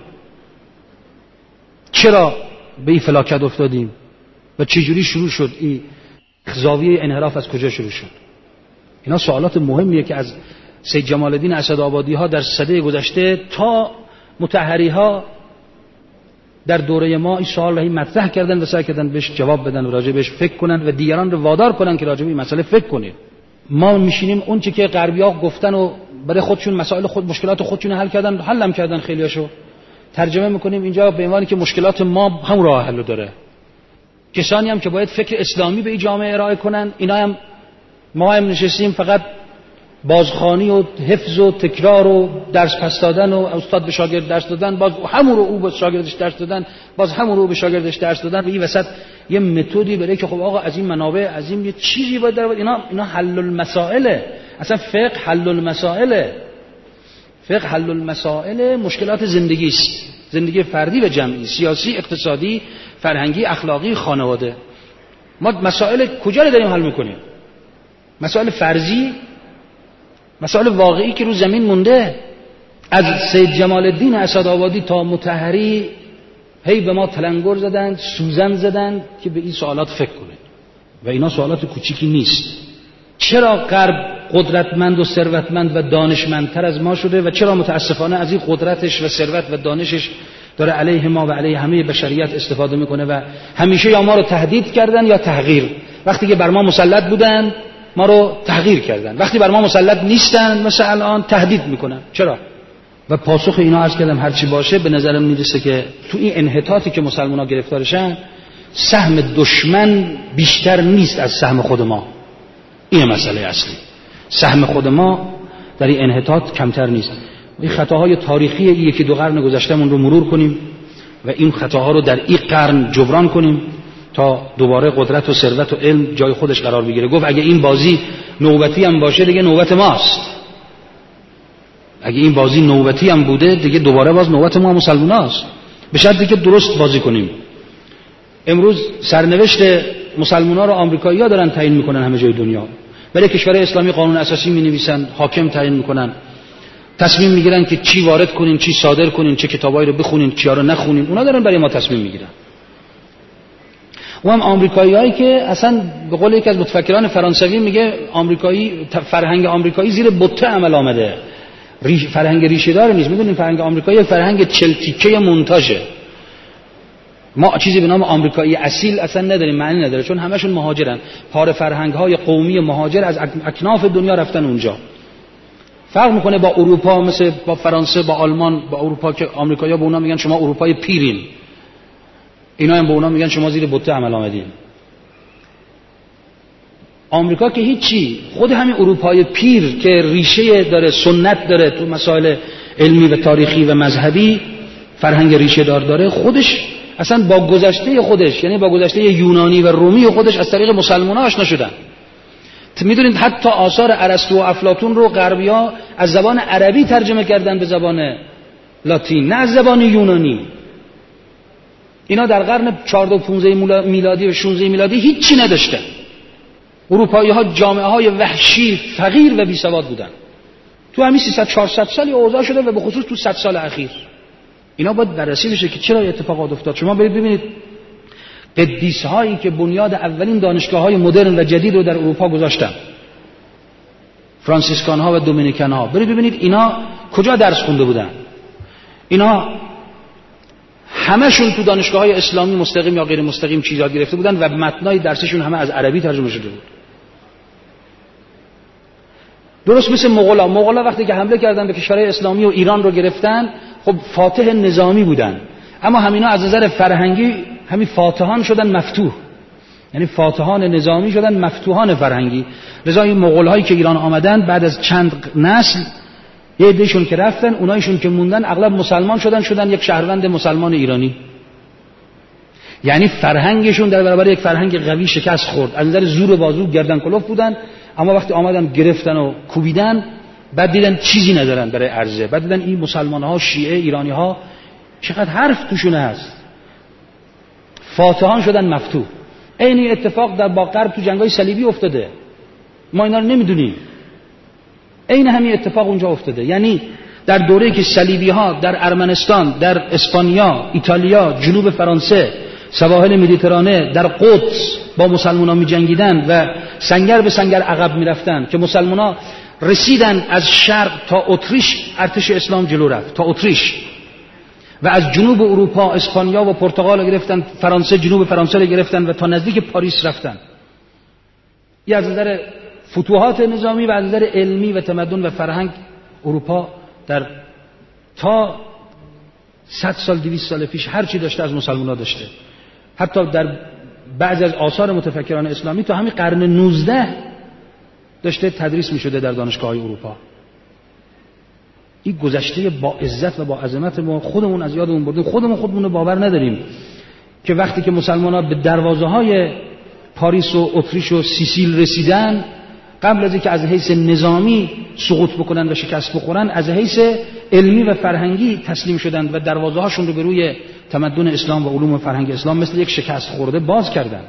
چرا به این فلاکت افتادیم؟ و چجوری شروع شد؟ این زاویه انحراف از کجا شروع شد؟ اینا سوالات مهمیه که از سید جمال الدین اسدآبادی ها در سده گذشته تا مطهری ها در دوره ما این سوال رو مطرح کردن و سعی کردن بهش جواب بدن و راجع بهش فکر کنن و دیگران رو وادار کنن که راجع به این مسئله فکر کنید. ما میشینیم اون چه که غربی‌ها گفتن و برای خودشون مسائل خود مشکلات خودشون حل کردن، حلم کردن خیلیاشو، ترجمه میکنیم اینجا به عنوانی که مشکلات ما هم راه حل داره. کسانی هم که باید فکر اسلامی به این جامعه ارائه کنن، اینا هم ما هم نشستیم فقط بازخوانی و حفظ و تکرار و درس پس دادن و استاد به شاگرد درس دادن، باز همون رو او به شاگردش درس دادن، باز همون رو به شاگردش درس دادن. و این وسط یه متدی برای که خب آقا از این منابع از این یه چیزی باید در اینا اینا حل المسائل. اصلا فقه حل المسائل، فقه حل المسائل مشکلات زندگی است، زندگی فردی و جمعی، سیاسی، اقتصادی، فرهنگی، اخلاقی، خانواده. ما مسائل کجا رو داریم حل میکنیم؟ مسائل فرضی، مسائل واقعی که رو زمین مونده. از سید جمال الدین اسدآبادی تا مطهری هی به ما تلنگر زدن، سوزن زدن که به این سوالات فکر کنید و اینا سوالات کوچیکی نیست. چرا غرب قدرتمند و ثروتمند و دانشمندتر از ما شده و چرا متاسفانه از این قدرتش و ثروت و دانشش داره علیه ما و علیه همه بشریت استفاده میکنه و همیشه یا ما رو تهدید کردن یا تحقیر. وقتی که بر ما مسلط بودن ما رو تحقیر کردن، وقتی بر ما مسلط نیستن مثل الان تهدید میکنن. چرا؟ و پاسخ اینا عرض کردم هرچی باشه به نظرم میرسه که تو این انحطاطی که مسلمان‌ها گرفتارشن سهم دشمن بیشتر نیست از سهم خود ما. این مسئله اصلی. سهم خود ما در این انحطاط کمتر نیست. این خطاهای تاریخی یکی دو قرن گذشتهمون رو مرور کنیم و این خطاها رو در این قرن جبران کنیم تا دوباره قدرت و ثروت و علم جای خودش قرار بگیره. گفت اگه این بازی نوبتی هم باشه دیگه نوبت ماست. اگه این بازی نوبتی هم بوده دیگه دوباره باز نوبت ما مسلماناست، به شرطی که درست بازی کنیم. امروز سرنوشت مسلمان‌ها رو آمریکایی‌ها دارن تعیین میکنن همه جای دنیا. برای کشورهای اسلامی قانون اساسی می‌نویسن، حاکم تعیین میکنن، تصمیم میگیرن که چی وارد کنین، چی صادر کنین، چه کتابایی رو بخونین، چیا رو نخونین. اونا دارن برای ما تصمیم میگیرن. و هم آمریکایی‌هایی که اصلا به قول یکی از متفکران فرانسوی میگه آمریکایی فرهنگ آمریکایی زیر بته عمل آمده، ریش فرهنگ ریشه دار نیست. میدونین فرهنگ آمریکایی فرهنگ چهل تیکه مونتاژه. ما چیزی به نام آمریکایی اصیل اصلا نداریم، معنی نداره، چون همشون مهاجرن. پاره فرهنگ‌های قومی مهاجر از اکناف دنیا رفتن اونجا. فرق میکنه با اروپا، مثل با فرانسه، با آلمان، با اروپا که آمریکایی‌ها به اونا میگن شما اروپای پیرین، اینا هم به اونا میگن شما زیر بته عمل آمدین. آمریکا که هیچی، خود همین اروپای پیر که ریشه داره، سنت داره تو مسائل علمی و تاریخی و مذهبی، فرهنگ ریشه دار داره، خودش اصلا با گذشته خودش، یعنی با گذشته یونانی و رومی خودش از طریق مسلمان‌ها آشنا شدن. میدونید حتی آثار ارسطو و افلاطون رو غربی‌ها از زبان عربی ترجمه کردن به زبان لاتین، نه از زبان یونانی. اینا در قرن چهارده و پانزده میلادی و شانزده میلادی هیچی نداشتن. اروپایی‌ها جامعه‌های وحشی، فقیر و بی‌سواد بودن. تو همین سیصد چهارصد سال اوضاع شده و به خصوص تو صد سال اخیر اینا باید بررسی بشه که چرا اتفاقات افتاد. شما برید ببینید قدیس‌هایی که بنیاد اولین دانشگاه‌های مدرن و جدید رو در اروپا گذاشتن، فرانسیسکان‌ها و دومینیکن‌ها، برید ببینید اینا کجا درس خونده بودن. اینا همشون تو دانشگاه‌های اسلامی مستقیم یا غیر مستقیم چیز یاد گرفته بودن و متنای درسشون همه از عربی ترجمه شده بود. درست مثل مغولا. مغولا وقتی که حمله کردن به کشورهای اسلامی و ایران رو گرفتن، خب فاتح نظامی بودن، اما همینا از نظر فرهنگی همین فاتحان شدن مفتوح، یعنی فاتحان نظامی شدن مفتوحان فرهنگی. لذا این مغول‌هایی که ایران آمدن بعد از چند نسل، یه عده‌شون که رفتن، اونایشون که موندن اغلب مسلمان شدن، شدن یک شهروند مسلمان ایرانی. یعنی فرهنگشون در برابر یک فرهنگ قوی شکست خورد. از نظر زور و بازو گردن کلوف بودن، اما وقتی آمدن گرفتن و کوبیدن، بعد دیدن چیزی ندارن برای عرضه. بعد دیدن این مسلمان‌ها، شیعه ایرانی‌ها چقدر حرف توشون هست. فاتحان شدن مفتوح. این اتفاق در با غرب تو جنگ‌های صلیبی افتاده. ما اینا رو نمیدونیم. این همین اتفاق اونجا افتاده. یعنی در دوره‌ای که صلیبی‌ها در ارمنستان، در اسپانیا، ایتالیا، جنوب فرانسه، سواحل مدیترانه، در قدس با مسلمان‌ها می‌جنگیدن و سنگر به سنگر عقب می‌رفتن که مسلمان‌ها رسیدن از شرق تا اتریش، ارتش اسلام جلو رفت تا اتریش. و از جنوب اروپا اسپانیا و پرتغال رو گرفتن، فرانسه جنوب فرانسه رو گرفتن و تا نزدیک پاریس رفتن. این از نظر فتوحات نظامی و از نظر علمی و تمدن و فرهنگ اروپا در تا صد سال دویست سال پیش هر چی داشته از مسلمان‌ها داشته. حتی در بعضی از آثار متفکران اسلامی تا همین قرن نوزده داشته تدریس می‌شده در دانشگاه‌های اروپا. این گذشته با عزت و با عظمت ما خودمون از یادمون بردیم. خودمون خودمون رو باور نداریم که وقتی که مسلمان‌ها به دروازه‌های پاریس و اتریش و سیسیل رسیدن، قبل از اینکه از حیث نظامی سقوط بکنن و شکست بخورن، از حیث علمی و فرهنگی تسلیم شدند و دروازه‌هاشون رو به روی تمدن اسلام و علوم و فرهنگ اسلام مثل یک شکست خورده باز کردن،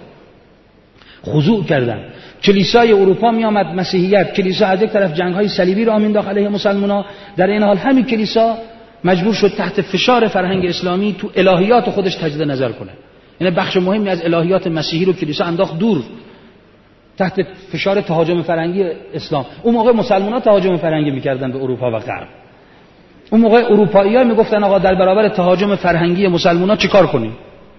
خضوع کردن. کلیسای اروپا می آمد، مسیحیت، کلیسا از یک طرف جنگ‌های صلیبی را مینداخت علیه مسلمان‌ها، در این حال همین کلیسا مجبور شد تحت فشار فرهنگ اسلامی تو الهیات خودش تجدید نظر کنه. یعنی بخش مهمی از الهیات مسیحی رو کلیسا انداخت دور تحت فشار تهاجم فرهنگی اسلام. اون موقع مسلمان‌ها تهاجم فرهنگی می‌کردن به اروپا و غرب. اون موقع اروپایی‌ها میگفتن آقا در برابر تهاجم فرهنگی مسلمان‌ها چیکار کنیم؟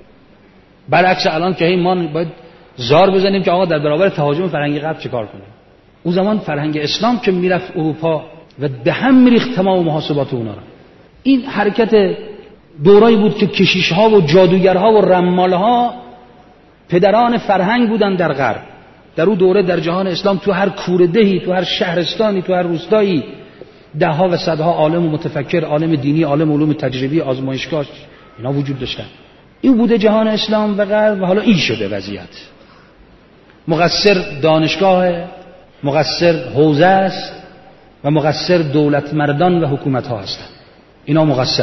برعکس الان که ما باید زار بزنیم که آقا در برابر تهاجم فرهنگی غرب چیکار کنیم. اون زمان فرهنگ اسلام که میرفت اروپا و به هم میریخت تمام محاسبات اونا را. این حرکت دورایی بود که کشیش‌ها و جادوگرها و رمال‌ها پدران فرهنگ بودن در غرب. در اون دوره در جهان اسلام تو هر کوردهی، تو هر شهرستانی، تو هر روستایی ده‌ها و صدها عالم و متفکر، عالم دینی، عالم علوم تجربی، آزمایشگاه اینا وجود داشتن. این بوده جهان اسلام و غرب و حالا این شده وضعیت. مقصر دانشگاه، مقصر حوزه است و مقصر دولت مردان و حکومت ها هستند. اینا مقصرن.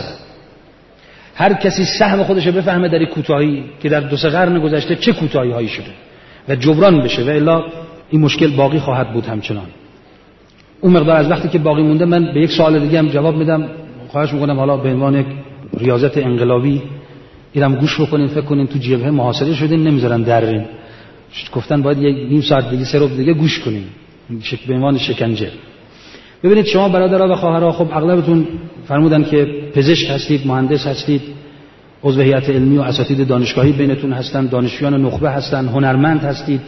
هر کسی سهم خودش رو بفهمه در این کوتاهی که در دو سه قرن گذشته چه کوتاهی هایی شده و جبران بشه و الا این مشکل باقی خواهد بود همچنان. اون مقدار از وقتی که باقی مونده من به یک سوال دیگه هم جواب میدم. خواهش میکنم حالا به عنوان یک ریاضت انقلابی اینم گوش بکنین، فکر کنین تو جبهه محاصره شدین نمیذارن درین. گفتن باید یک نیم ساعت دیگه سه ربع دیگه گوش کنین به عنوان شکنجه. ببینید شما برادرها و خواهرها خب اغلبتون فرمودن که پزشک هستید، مهندس هستید، عضو هیئت علمی و اساتید دانشگاهی بینتون هستن، دانشجویان نخبه هستن، هنرمند هستید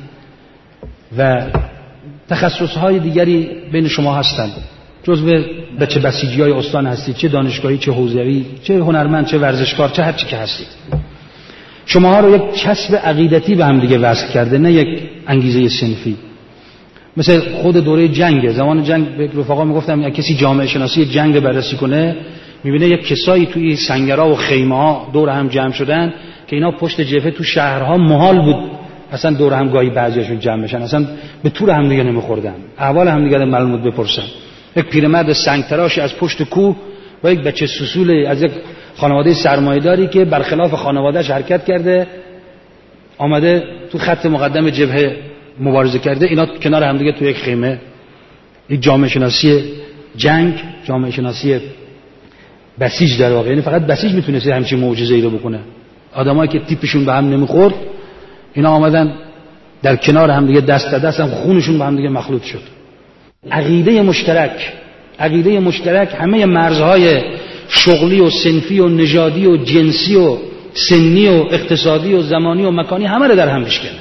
و تخصصهای دیگری بین شما هستن. جزو بچه بسیجیای استان هستید، چه دانشگاهی، چه حوزوی، چه هنرمند، چه ورزشکار، چه هر چی که هستید. شماها رو یک کسب عقیدتی به هم دیگه وصل کرده، نه یک انگیزه صنفی. مثل خود دوره جنگ، زمان جنگ به رفقا میگفتم اگه کسی جامعه شناسی جنگ بررسی کنه میبینه یک کسایی توی سنگرها و خیمه‌ها دور هم جمع شدن که اینا پشت جبهه تو شهرها محال بود اصلا دور هم گاهی بعضیاشون جمع بشن، اصلا به طور هم دیگه نمیخوردن، احوال هم دیگه معلومات بپرسن. یک پیرمرد سنگ تراشی از پشت کوه و یک بچه سوسول از یک خانواده سرمایه‌داری که برخلاف خانواده‌اش حرکت کرده آمده تو خط مقدم جبهه مبارزه کرده، اینا کنار هم دیگه تو یک خیمه. یک جامعه شناسی جنگ، جامعه شناسی بسیج در واقع، یعنی فقط بسیج میتونه همچین معجزه‌ای رو بکنه. آدمایی که تیپشون به هم نمیخورد اینا آمدن در کنار هم دیگه دست به دست هم خونشون به هم دیگه مخلوط شد. عقیده مشترک، عقیده مشترک همه مرزهای شغلی و صنفی و نژادی و جنسی و سنی و اقتصادی و زمانی و مکانی همه رو در هم میشکنه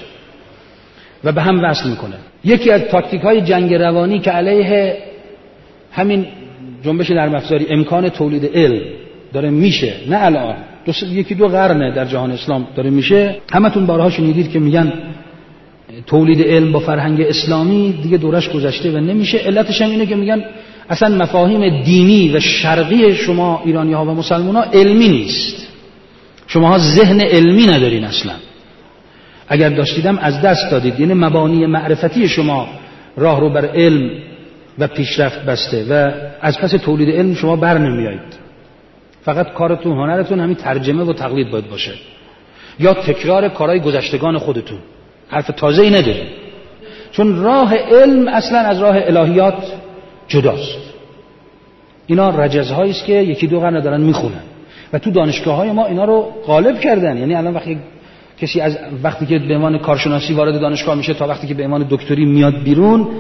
و به هم وصل میکنه. یکی از تاکتیک های جنگ روانی که علیه همین جنبش نرم افزاری امکان تولید علم داره میشه، نه الان، دو یکی دو قرنه در جهان اسلام داره میشه. همتون بارها شنیدید که میگن تولید علم با فرهنگ اسلامی دیگه دورش گذشته و نمیشه. علتش هم اینه که میگن اصلا مفاهیم دینی و شرقی شما ایرانی ها و مسلمان ها علمی نیست. شما ها ذهن علمی ندارین اصلا. اگر داشتیدم از دست دادید. یعنی مبانی معرفتی شما راه رو بر علم و پیشرفت بسته و از پس تولید علم شما بر نمیایید. فقط کارتون، هنرتون همین ترجمه و تقلید باید باشه یا تکرار کارهای گذشتگان خودتون. حرف تازه‌ای نداره، چون راه علم اصلا از راه الهیات جداست. اینا رجزهایی است که یکی دو قرن دارن میخونن و تو دانشگاه‌های ما اینا رو غالب کردن. یعنی الان وقتی کسی از وقتی که به عنوان کارشناسی وارد دانشگاه میشه تا وقتی که به عنوان دکتری میاد بیرون،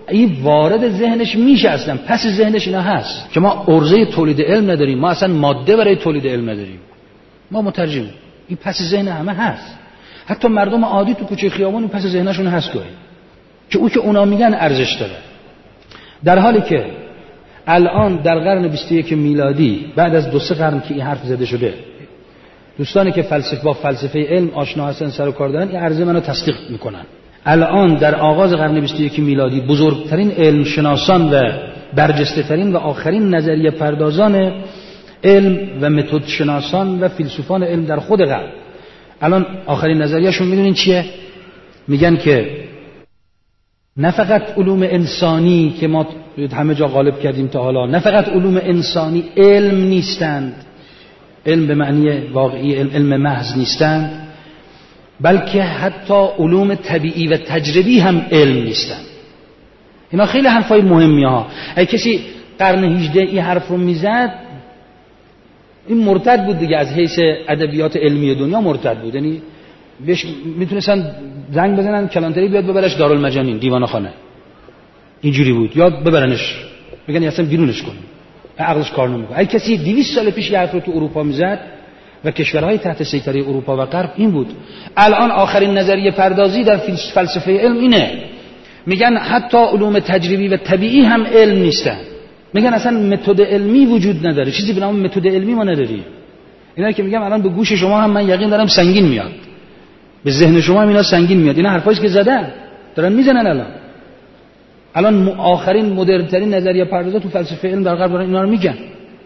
این وارد ذهنش میشه، اصلا پس ذهنش اینا هست که ما عرضه تولید علم نداریم، ما اصلا ماده برای تولید علم نداریم، ما مترجم. این پس ذهن همه هست، حتی مردم عادی تو کوچه خیابون پس ذهنشون هست گاهی که او که اونا میگن ارزش داره. در حالی که الان در قرن بیست و یک میلادی بعد از دو سه قرن که این حرف زده شده، دوستانی که فلسفه با فلسفه علم آشنا هستن سر و کار دارن این عرضه منو تصدیق میکنن. الان در آغاز قرن بیست و یک میلادی بزرگترین علم شناسان و برجسته ترین و آخرین نظریه پردازان علم و متد شناسان و فیلسوفان علم در خود غرب الان آخرین نظریه‌شون میدونین چیه؟ میگن که نه فقط علوم انسانی که ما همه جا غالب کردیم تا حالا، نه فقط علوم انسانی علم نیستند، علم به معنی واقعی علم, علم محض نیستند، بلکه حتی علوم طبیعی و تجربی هم علم نیستند. اینا خیلی حرفای مهمی ها. اگه کسی قرن هجده این حرف رو میزد این مرتد بود دیگه، از حیث ادبیات علمی دنیا مرتد بود. یعنی بهش میتونستن زنگ بزنن کلانتری بیاد ببرش دارالمجانین دیوانه خانه، اینجوری بود، یا ببرنش بگن اصلا بیرونش کنیم، عقلش کار نمیکنه. اگه کسی دویست سال پیش یه حرف رو تو اروپا میزد و کشورهای تحت سیطره اروپا و غرب این بود. الان آخرین نظریه پردازی در فلسفه علم اینه، میگن حتی علوم تجربی و طبیعی هم علم نیستن. میگن اصلا متد علمی وجود نداره، چیزی به نام متد علمی ما نداریم. اینا که میگم الان به گوش شما هم من یقین دارم سنگین میاد، به ذهن شما هم اینا سنگین میاد. اینا حرفایی که زدن دارن میزنن. الان الان آخرین مدرن ترین نظریه پردازا تو فلسفه علم در غرب دارن اینا رو میگن.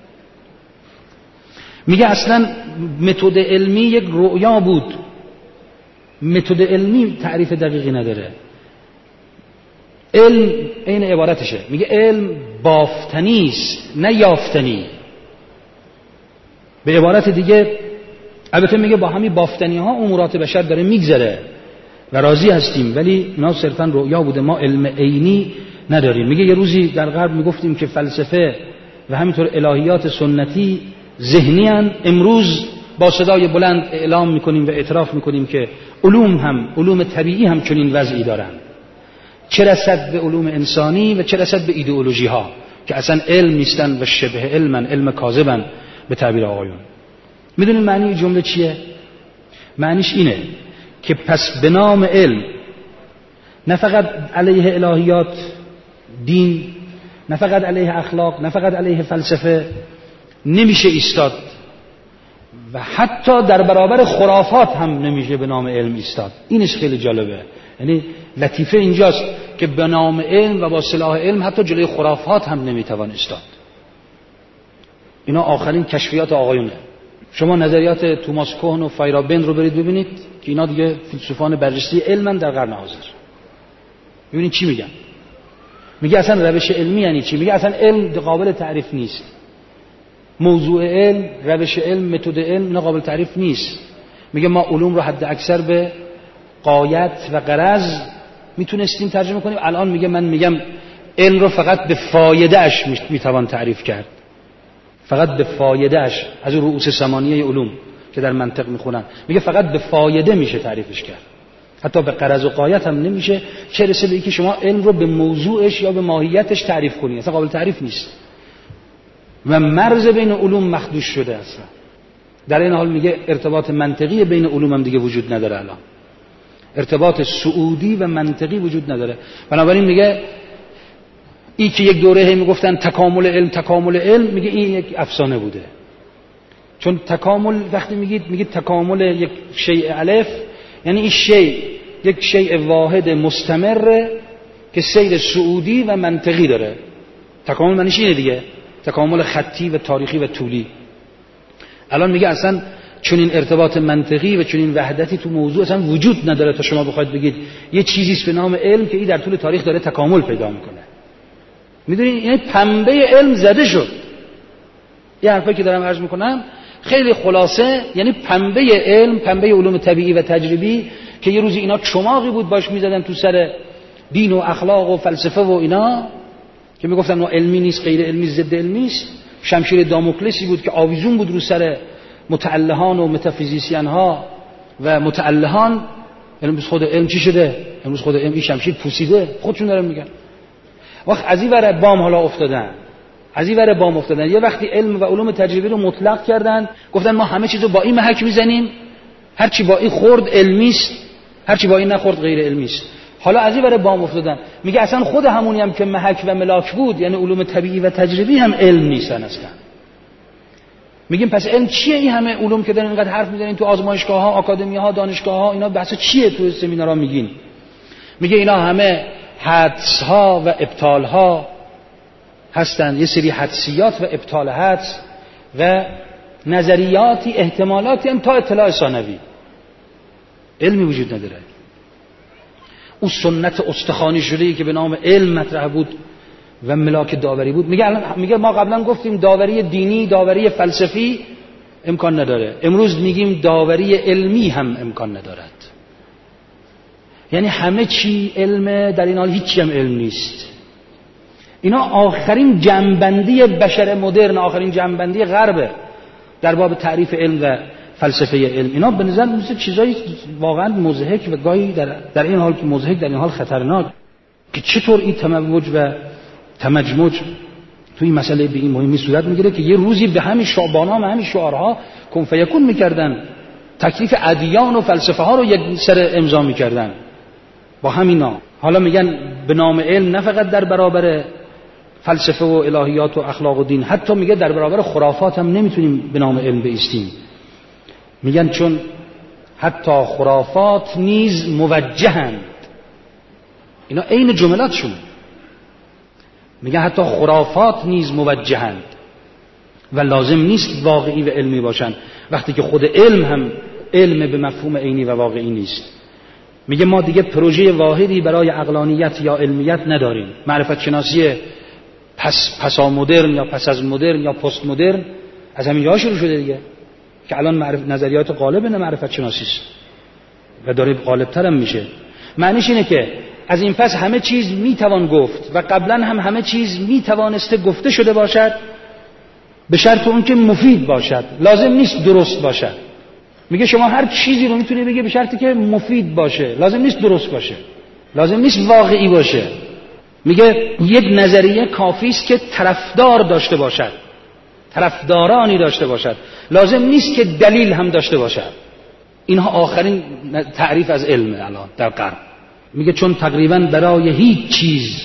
میگه اصلا متد علمی یک رؤیا بود. متد علمی تعریف دقیقی نداره. علم این عبارتشه، میگه علم بافتنی است نه یافتنی. به عبارت دیگه البته میگه با همین بافتنی ها امورات بشر داره میگذره و راضی هستیم، ولی اینا صرفا رؤیا بوده، ما علم عینی نداریم. میگه یه روزی در غرب میگفتیم که فلسفه و همینطور الهیات سنتی ذهنی هن، امروز با صدای بلند اعلام میکنیم و اعتراف میکنیم که علوم هم علوم طبیعی هم چنین وضعی دارن، چه رسد به علوم انسانی و چه رسد به ایدئولوژی ها که اصلا علم نیستن و شبه علمن، علم کاذبن به تعبیر آقایون. میدونین معنی این جمله چیه؟ معنیش اینه که پس به نام علم نه فقط علیه الهیات دین، نه فقط علیه اخلاق، نه فقط علیه فلسفه نمیشه ایستاد و حتی در برابر خرافات هم نمیشه به نام علم ایستاد. اینش خیلی جالبه. یعنی لطیفه اینجاست که به نام علم و با سلاح علم حتی جلوی خرافات هم نمیتوان ایستاد. اینا آخرین کشفیات آقایونه. شما نظریات توماس کوهن و فایرابند رو برید ببینید که اینا دیگه فیلسوفان برجسته علمن در قرن حاضر. ببینید چی میگن. میگه اصلا روش علمی یعنی چی؟ میگه اصلا علم قابل تعریف نیست. موضوع علم، روش علم، متد علم اینا قابل تعریف نیست. میگه ما علوم رو حد اکثر به غایت و غرض میتونستیم ترجمه کنیم. الان میگه من میگم علم رو فقط به فایده اش میتوان تعریف کرد، فقط به فایده اش. از اون رؤوس ثمانیه علوم که در منطق میخونن میگه فقط به فایده میشه تعریفش کرد، حتی به غرض و غایت هم نمیشه. چه رسه به اینکه شما علم رو به موضوعش یا به ماهیتش تعریف کنید، اصلا قابل تعریف نیست و مرز بین علوم مخدوش شده اصلا. در این حال میگه ارتباط منطقی بین علوم هم دیگه وجود نداره. الان ارتباط سعودی و منطقی وجود نداره. بنابراین میگه این که یک دوره هی میگفتن تکامل علم تکامل علم، میگه این یک افسانه بوده. چون تکامل وقتی میگید میگید تکامل یک شیء الف، یعنی این شیء یک شیء واحد مستمره که سیر سعودی و منطقی داره. تکامل معنیش اینه دیگه، تکامل خطی و تاریخی و طولی. الان میگه اصلا چون این ارتباط منطقی و چون این وحدتی تو موضوع اصلا وجود نداره تا شما بخواید بگید یه چیزیست به نام علم که این در طول تاریخ داره تکامل پیدا میکنه. میدونین این پنبه علم زده شد. یه حرفی که دارم عرض میکنم خیلی خلاصه، یعنی پنبه علم، پنبه علوم طبیعی و تجربی که یه روزی اینا چماقی بود باش میزدن تو سر دین و اخلاق و فلسفه و اینا که میگفتن ما علمی نیست، غیر علمی، ضد علمی است. شمشیر داموکلسی بود که آویزون بود رو سر متعلهان و متافیزیسین ها و متعلهان. امروز خود علم چی شده؟ امروز خود علم این شمشیر پوسیده. خودشون دارن میگن وقت از این ور بام حالا افتادن، از این ور بام افتادن، یه وقتی علم و علوم تجربی رو مطلق کردن، گفتن ما همه چیزو با این محک میزنیم، هر چی با این خورد علمی است، هر چی با این نخورد غیر علمی است. حالا از این ور بام افتادن، میگه اصلا خود همونی هم که محک و ملاک بود، یعنی علوم طبیعی و تجربی هم علم نیستن اصلا. میگیم پس علم چیه؟ این همه علوم که دارین اینقدر حرف میزنین تو آزمایشگاه ها، آکادمی ها، دانشگاه ها، اینا بحث چیه تو سمینارها میگین؟ میگه اینا همه حدس ها و ابطال ها هستند، یه سری حدسیات و ابطال حدس و نظریاتی، احتمالاتی هم تا اطلاع ثانوی، علمی وجود نداره. اون سنت استخوانی شده‌ای که به نام علم مطرح بود و ملاک داوری بود، میگه الان میگه ما قبلا گفتیم داوری دینی، داوری فلسفی امکان نداره، امروز میگیم داوری علمی هم امکان ندارد. یعنی همه چی علم، در این حال هیچی هم علم نیست. اینا آخرین جنبندی بشر مدرن، آخرین جنبندی غربه در باب تعریف علم و فلسفه علم. اینا به نظر میاد چیزایی واقعا مضحک و گاهی در در این حال که مضحک، در این حال خطرناک، که چطور این تموج و تمجمج تو این مسئله به این مهمی صورت میگیره که یه روزی به همین شعبانا و همین شعارها کن فیکون میکردن، تکلیف ادیان و فلسفه ها رو یک سر امضا میکردن با همینا. حالا میگن به نام علم نه فقط در برابر فلسفه و الهیات و اخلاق و دین، حتی میگه در برابر خرافات هم نمیتونیم به نام علم بایستیم. میگن چون حتی خرافات نیز موجهند. اینا عین جملاتشون. میگن حتی خرافات نیز موجهند و لازم نیست واقعی و علمی باشن، وقتی که خود علم هم علم به مفهوم عینی و واقعی نیست. میگه ما دیگه پروژه واحدی برای عقلانیت یا علمیت نداریم. معرفت شناسی پس پسا مدرن یا پس از مدرن یا پست مدرن از همین جا شروع شده دیگه، که الان معرف... نظریات غالب نه معرفت شناسی است و داره غالب‌تر هم میشه. معنیش اینه که از این پس همه چیز میتوان گفت و قبلا هم همه چیز میتوانسته گفته شده باشد، به شرط اون که مفید باشد، لازم نیست درست باشد. میگه شما هر چیزی رو میتونی بگی به شرطی که مفید باشه، لازم نیست درست باشه، لازم نیست واقعی باشه. میگه یک نظریه کافی است که طرفدار داشته باشد، طرفدارانی داشته باشد، لازم نیست که دلیل هم داشته باشد. اینها آخرین تعریف از علم الان در غرب. میگه چون تقریبا برای هیچ چیز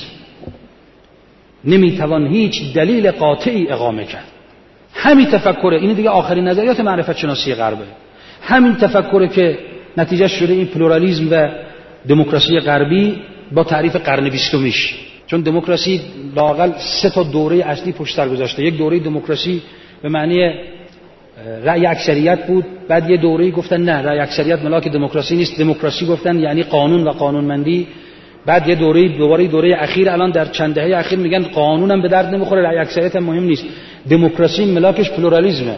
نمیتوان هیچ دلیل قاطعی اقامه کرد. همین تفکره، این دیگه آخرین نظریات معرفت شناسی غربه. همین تفکره که نتیجه شده این پلورالیسم و دموکراسی غربی با تعریف قرن بیستمیش. چون دموکراسی لااقل سه تا دوره اصلی پشت سر گذاشته. یک دوره دموکراسی به معنی رأی اکثریت بود، بعد یه دوره‌ای گفتن نه، رأی اکثریت ملاک دموکراسی نیست، دموکراسی گفتن یعنی قانون و قانونمندی. بعد یه دوره‌ای دوباره دوره اخیر، الان در چند دهه اخیر میگن قانونم به درد نمیخوره، رأی اکثریت هم مهم نیست، دموکراسی ملاکش پلورالیسمه.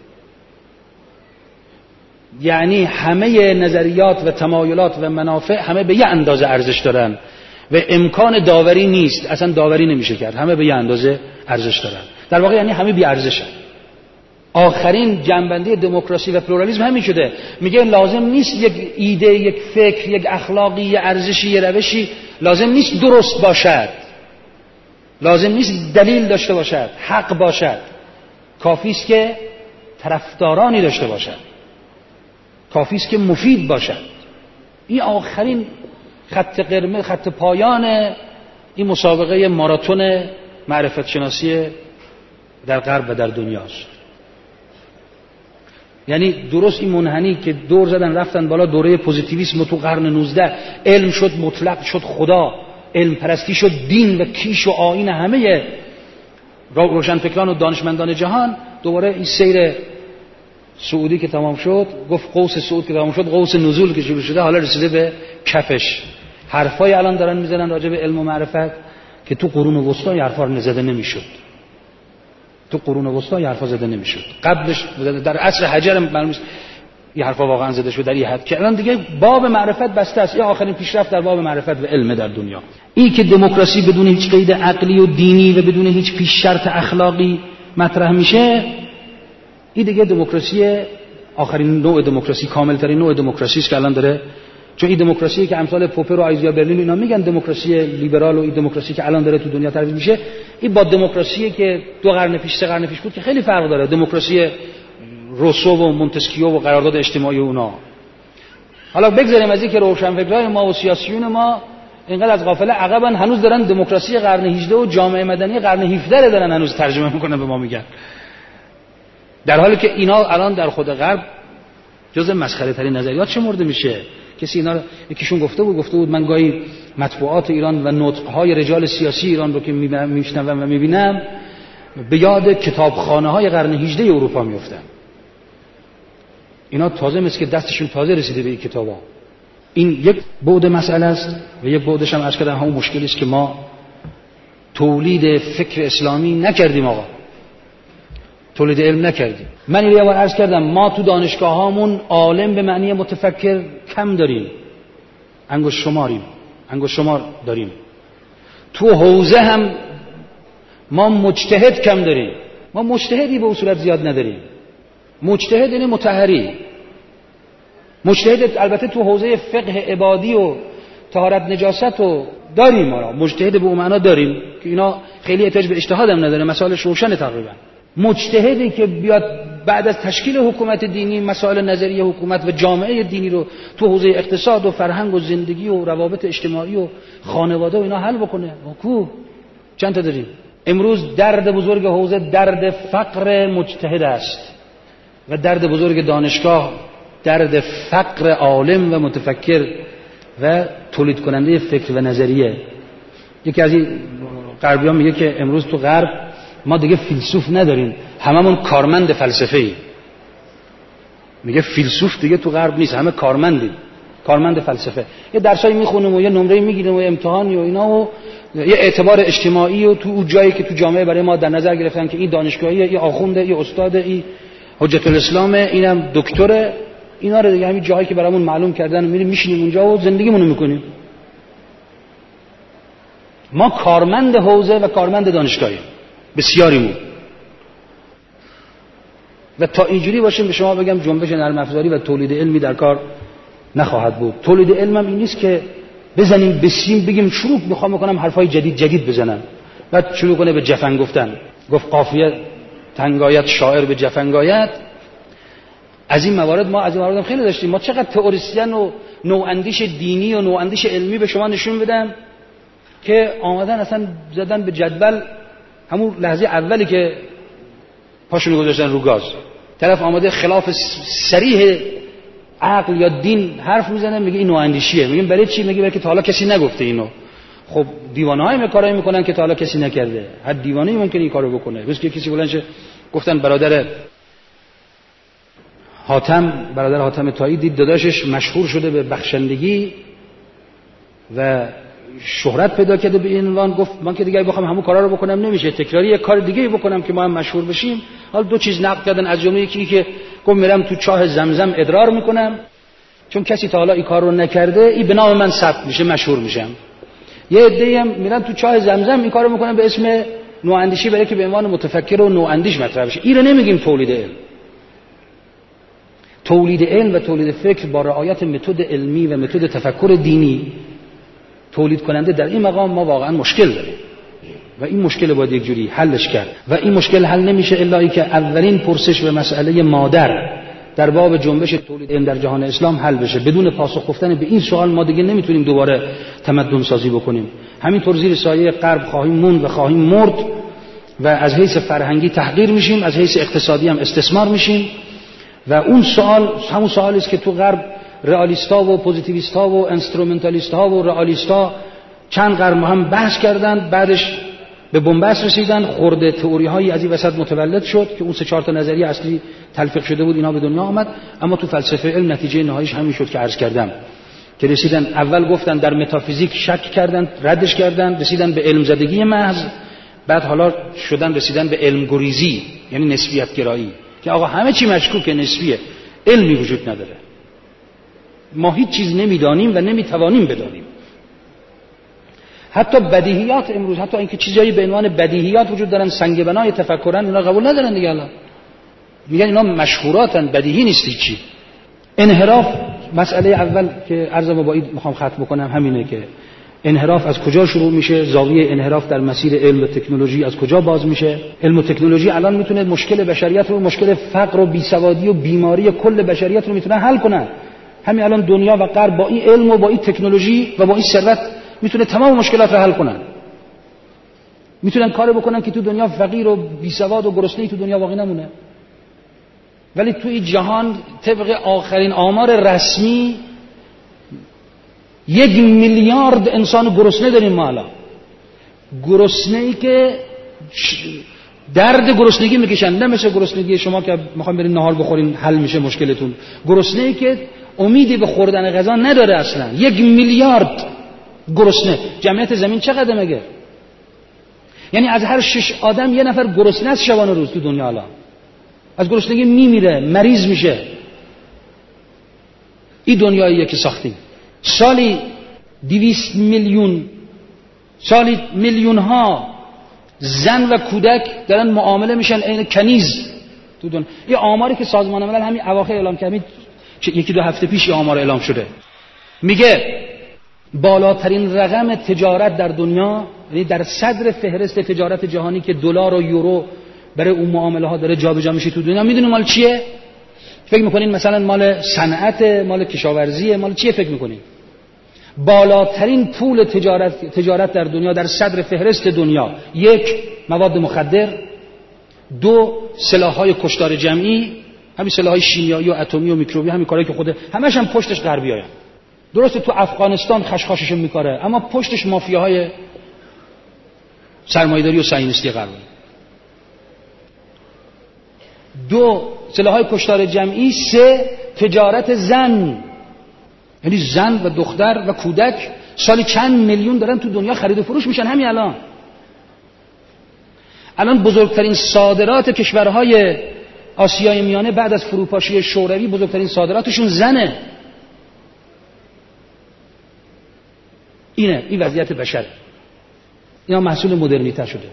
یعنی همه نظریات و تمایلات و منافع همه به یه اندازه ارزش دارن و امکان داوری نیست، اصلا داوری نمیشه کرد، همه به یه اندازه ارزش دارن. در واقع یعنی همه بی ارزشن. آخرین جنبندی دموکراسی و پلورالیسم همین شده. میگه لازم نیست یک ایده، یک فکر، یک اخلاقی، یک ارزشی، یک روشی لازم نیست درست باشد، لازم نیست دلیل داشته باشد، حق باشد، کافی است که طرفدارانی داشته باشد، کافی است که مفید باشد. این آخرین خط قرمز، خط پایان این مسابقه ماراتون معرفت شناسی در غرب و در دنیاست. یعنی درست این منحنی که دور زدن رفتن بالا، دوره پوزیتیویسم تو قرن نوزده، علم شد مطلق، شد خدا، علم پرستی شد دین و کیش و آیین همه روشنفکران و دانشمندان جهان. دوباره این سیر سعودی که تمام شد، گفت قوس سعود که تمام شد، قوس نزول که شروع شده، حالا رسیده به کفش. حرفای الان دارن میزنن راجع به علم و معرفت که تو قرون وسطا این حرفا نزده نمیشد. تو قرون وسطا این حرفا زده نمیشد. قبلش در عصر حجر معلومه این حرفا واقعا زده شد در این حد که الان دیگه باب معرفت بسته است. این آخرین پیشرفت در باب معرفت و علم در دنیا. این که دموکراسی بدون هیچ قید عقلی و دینی و بدون هیچ پیش شرط اخلاقی مطرح میشه، این دیگه دموکراسی آخرین نوع دموکراسی، کاملترین نوع دموکراسی است که الان داره چون این دموکراسی که امثال پوپر و آیزیا برلین اینا میگن دموکراسی لیبرال و این دموکراسی که الان داره تو دنیا ترویج میشه، این با دموکراسی که دو قرن پیش سه قرن پیش بود که خیلی فرق داره. دموکراسی روسو و مونتسکیو و قرارداد اجتماعی اونا. حالا بگذاریم از این که روشنفکرای ما و سیاسیون ما اینقدر از قافله عقبن، هنوز دارن دموکراسی قرن هجدهم و جامعه مدنی قرن هفدهم دارن هنوز ترجمه میکنن به ما میگن، در حالی که اینا الان در خود غرب جز مسخره ترین نظریات شمرده میشه. کسی اینا رو یکیشون گفته بود گفته بود من گاهی مطبوعات ایران و نطق‌های رجال سیاسی ایران رو که میشنوم و میبینم به یاد کتابخانه‌های قرن هجدهم اروپا میافتم. اینا تازه مثل که دستشون تازه رسیده به این کتابا. این یک بعد مسئله است و یک بعدش هم عرض کردم همون مشکلی است که ما تولید فکر اسلامی نکردیم. آقا تولید علم نکردیم. من یه بار عرض کردم ما تو دانشگاهامون عالم به معنی متفکر کم داریم، انگشت شماریم، انگشت شمار داریم. تو حوزه هم ما مجتهد کم داریم. ما مجتهدی به صورت زیاد نداریم. مجتهد یعنی مطهری. مجتهد البته تو حوزه فقه عبادی و طهارت نجاست و داریم، ما مجتهد به اون معنا داریم که اینا خیلی احتیاج به اجتهاد هم نداره، مسائلش روشن تقریبا. مجتهدی که بیاد بعد از تشکیل حکومت دینی مسائل نظری حکومت و جامعه دینی رو تو حوزه اقتصاد و فرهنگ و زندگی و روابط اجتماعی و خانواده و اینا حل بکنه، کو چند تا داریم؟ امروز درد بزرگ حوزه درد فقر مجتهد است و درد بزرگ دانشگاه درد فقر عالم و متفکر و تولید کننده فکر و نظریه. یکی از این غربیان میگه که امروز تو غرب ما دیگه فیلسوف نداریم، هممون کارمند فلسفه ای. میگه فیلسوف دیگه تو غرب نیست، همه کارمندیم، کارمند فلسفه. یه درسایی میخونیم و یه نمره میگیریم و امتحانی و اینا و یه اعتبار اجتماعی و تو اون جایی که تو جامعه برای ما در نظر گرفتن که این دانشگاهیه، این آخونده، این استاد، این حجت الاسلامه، اینم دکتره، اینا رو دیگه همین جایی که برامون معلوم کردن میریم میشینیم اونجا و زندگیمونو میکنیم. ما کارمند حوزه و کارمند دانشگاهی بسیاریمون. و تا اینجوری باشیم به شما بگم جنبش نرم افزاری و تولید علمی در کار نخواهد بود. تولید علم هم این نیست که بزنیم بسیم بگیم شروع میخوام بکنم حرفای جدید جدید بزنم بعد شروع کنه به جفن گفتن. گفت قافیه تنگایت شاعر به جفنگایت. از این موارد ما از این موارد هم خیلی داشتیم. ما چقدر تئوریسین و نواندیش دینی و نواندیش علمی به شما نشون بدم که آمدن اصلا زدن به جدول همون لحظه اولی که پاشونو گذاشتن رو گاز. طرف آمده خلاف صریح عقل یا دین حرف میزنه، میگه این نواندیشیه. میگیم برای چی؟ میگه برای که تا حالا کسی نگفته اینو. خب دیوانه‌های می کارایی میکنن که تا حالا کسی نکرده. هر دیوانه‌ای ممکنه این کارو بکنه. روز که کسی بلند شه گفتن برادر حاتم برادر حاتم طایی دید داداشش مشهور شده به بخشندگی و شهرت پیدا کرده به این عنوان. گفت من که دیگه بخوام همون کارا رو بکنم نمیشه، تکراری یک کار دیگه بکنم که ما هم مشهور بشیم. حالا دو چیز نقد کردن، از جمله یکی که گفت میرم تو چاه زمزم ادرار میکنم چون کسی تا حالا این کار رو نکرده، این به نام من ثبت میشه، مشهور میشم. یه عده‌ای هم میرن تو چاه زمزم این کارو میکنن به اسم نواندیشی برای که به عنوان متفکر و نواندیش مطرح بشه. این رو نمیگیم تولید علم. تولید علم و تولید فکر با رعایت متد علمی و متد تفکر دینی تولید کننده در این مقام ما واقعا مشکل داریم و این مشکل باید یک جوری حلش کرد و این مشکل حل نمیشه الا ای که اولین پرسش به مسئله مادر در باب جنبش تولید علم در جهان اسلام حل بشه. بدون پاسخ گفتن به این سوال ما دیگه نمیتونیم دوباره تمدن سازی بکنیم. همینطور زیر سایه غرب خواهیم موند و خواهیم مرد و از حیث فرهنگی تحقیر میشیم، از حیث اقتصادی هم استثمار میشیم. و اون سوال همون سوالی است که تو غرب رئالیستا و پوزیتیویستا و انسترومنتالیستا و رئالیستا چند قرن هم بحث کردند، بعدش به بنبست رسیدن، خورده تئوری هایی از این وسط متولد شد که اون سه چهار تا نظریه اصلی تلفیق شده بود اینا به دنیا آمد. اما تو فلسفه علم نتیجه نهاییش همین شد که عرض کردم که رسیدن اول گفتن در متافیزیک شک کردند، ردش کردند، رسیدن به علم زدگی محض، بعد حالا شدن رسیدن به علم گریزی یعنی نسبیت گرایی که آقا همه چی مشکوکه، نسبیه، علمی وجود نداره، ما هیچ چیز نمیدانیم و نمیتوانیم بدانیم. حتی بدیهیات امروز، حتی اینکه چیزایی به عنوان بدیهیات وجود دارن، سنگ بنای تفکرن، اینا قبول ندارن دیگه. الان میگن اینا مشهوراتن، بدیهی نیست چی. انحراف مسئله اول که عرضم با این میخوام ختم بکنم همینه که انحراف از کجا شروع میشه، زاویه انحراف در مسیر علم و تکنولوژی از کجا باز میشه. علم و تکنولوژی الان میتونه مشکل بشریت رو، مشکل فقر و بیسوادی و بیماری کل بشریت رو میتونه حل کنه. همین الان دنیا و غرب با این علم و با این تکنولوژی و با این ثروت میتونه تمام مشکلات رو حل کنن. میتونن کار بکنن که تو دنیا فقیر و بیسواد و گرسنه‌ای تو دنیا باقی نمونه. ولی توی جهان طبق آخرین آمار رسمی یک میلیارد انسان گرسنه داریم ما الان. گرسنه‌ای که درد گرسنگی میکشن، نه مثل گرسنگی شما که میخوایم برین نهار بخورین حل میشه مشکلتون. گرسنه‌ای که امیدی به خوردن غذا نداره اصلا. یک میلیارد گرسنه. جمعیت زمین چقدر مگه؟ یعنی از هر شش آدم یه نفر گرسنه است شبانه روز تو دنیا الان. از گرسنگی میمیره، مریض میشه. این دنیاییه که ساختیم. سالی دویست میلیون، سالی میلیون ها زن و کودک دارن معامله میشن عین کنیز تو دنیا. این آماری که سازمان ملل همین اواخر اعلام کرد، یکی دو هفته پیش این آمار اعلام شده، میگه بالاترین رقم تجارت در دنیا، یعنی در صدر فهرست تجارت جهانی که دلار و یورو برای اون معامله ها داره جابجا میشه تو دنیا، میدونید مال چیه؟ فکر میکنین مثلا مال صنعت، مال کشاورزی، مال چیه فکر میکنین؟ بالاترین پول تجارت تجارت در دنیا در صدر فهرست دنیا، یک مواد مخدر، دو سلاح‌های کشتار جمعی، همین سلاح‌های شیمیایی و اتمی و میکروبی، همین کارهایی که خود همش هم پشتش غربی‌ها. درسته تو افغانستان خشخاشش میکاره، اما پشتش مافیاهای سرمایه‌داری و صهیونیستی غربی. دو سلاح‌های کشتار جمعی، سه تجارت زن، یعنی زن و دختر و کودک سالی چند میلیون دارن تو دنیا خرید و فروش میشن. همین الان الان بزرگترین صادرات کشورهای آسیای میانه بعد از فروپاشی شوروی بزرگترین صادراتشون زنه. اینه این وضعیت بشر. اینا محصول مدرنیته شده.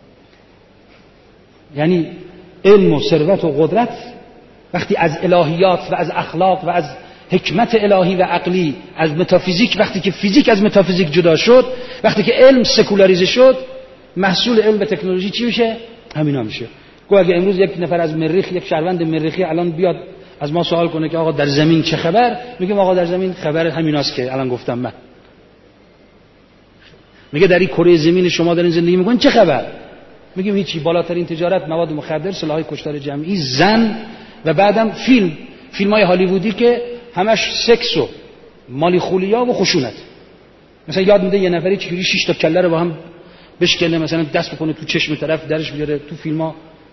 یعنی علم و ثروت و قدرت وقتی از الهیات و از اخلاق و از حکمت الهی و عقلی، از متافیزیک، وقتی که فیزیک از متافیزیک جدا شد، وقتی که علم سکولاریزه شد، محصول علم و تکنولوژی چی میشه؟ همینا میشه. گو اگه امروز یک نفر از مریخ، یک شهروند مریخی الان بیاد از ما سوال کنه که آقا در زمین چه خبر، میگیم آقا در زمین خبر همیناست که الان گفتم من. میگه در این کره زمین شما دارین زندگی میکنین چه خبر؟ میگیم هیچی، بالاترین تجارت مواد مخدر، سلاح‌های کشتار جمعی، زن و بعدم فیلم، فیلم‌های هالیوودی که همش سکس و مالی خولیا و خشونت. مثلا یاد میده یه نفری چجوری شش تا کله رو با هم بشکنه، مثلا دست بکنه تو چشم طرف درش بیاره تو فیلم‌ها.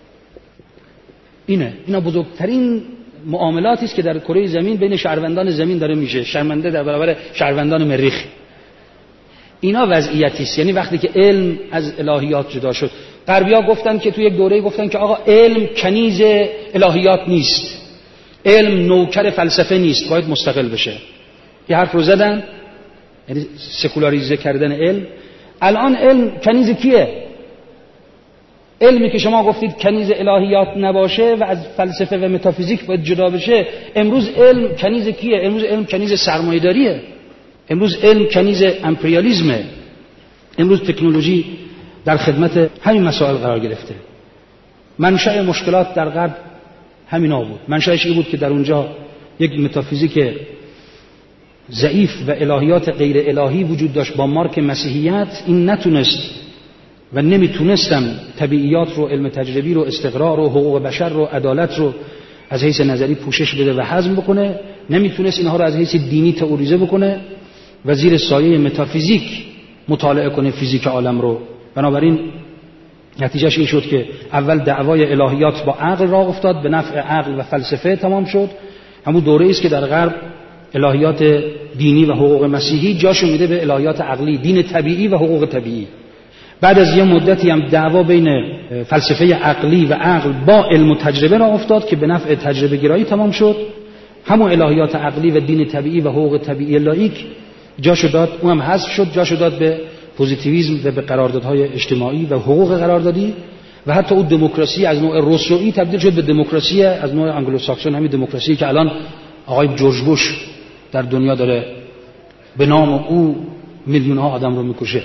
اینه اینا بزرگترین معاملاتی است که در کره زمین بین شهروندان زمین داره میشه. شرمنده در برابر شهروندان مریخ. اینا وضعیتی است. یعنی وقتی که علم از الهیات جدا شد، غربی‌ها گفتن که تو یک دوره گفتن که آقا علم کنیز الهیات نیست، علم نوکر فلسفه نیست، باید مستقل بشه. یه حرف رو زدن، یعنی سکولاریزه کردن علم. الان علم کنیز کیه؟ علمی که شما گفتید کنیز الهیات نباشه و از فلسفه و متافیزیک باید جدا بشه، امروز علم کنیز کیه؟ امروز علم کنیز سرمایه‌داریه. امروز علم کنیز امپریالیسمه. امروز تکنولوژی در خدمت همین مسائل قرار گرفته. منشأ مشکلات در غرب همینا بود. منشأش این بود که در اونجا یک متافیزیک ضعیف و الهیات غیر الهی وجود داشت با مارک مسیحیت. این نتونست و نمیتونستم طبیعیات رو، علم تجربی رو، استقرار رو، حقوق بشر رو، عدالت رو از حیث نظری پوشش بده و هضم بکنه. نمیتونست اینها رو از حیث دینی تئوریزه بکنه و زیر سایه متافیزیک مطالعه کنه فیزیک عالم رو. بنابراین نتیجهش این شد که اول دعوای الهیات با عقل راه افتاد، به نفع عقل و فلسفه تمام شد. همون دوره است که در غرب الهیات دینی و حقوق مسیحی جاشو میده به الهیات عقلی، دین طبیعی و حقوق طبیعی. بعد از یه مدتی هم دعوا بین فلسفه عقلی و عقل با علم و تجربه راه افتاد که به نفع تجربه گرایی تمام شد. همون الهیات عقلی و دین طبیعی و حقوق طبیعی لایک جاشو داد، اونم حذف شد، جاشو داد به پوزیتیویسم و به قراردادهای اجتماعی و حقوق قراردادی. و حتی اون دموکراسی از نوع روسویی تبدیل شد به دموکراسی از نوع انگلوساکسون، همین دموکراسی که الان آقای جورج بوش در دنیا داره به نام او میلیون ها آدم رو میکشه.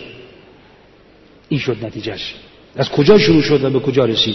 این شد نتیجهش. از کجا شروع شد و به کجا رسید؟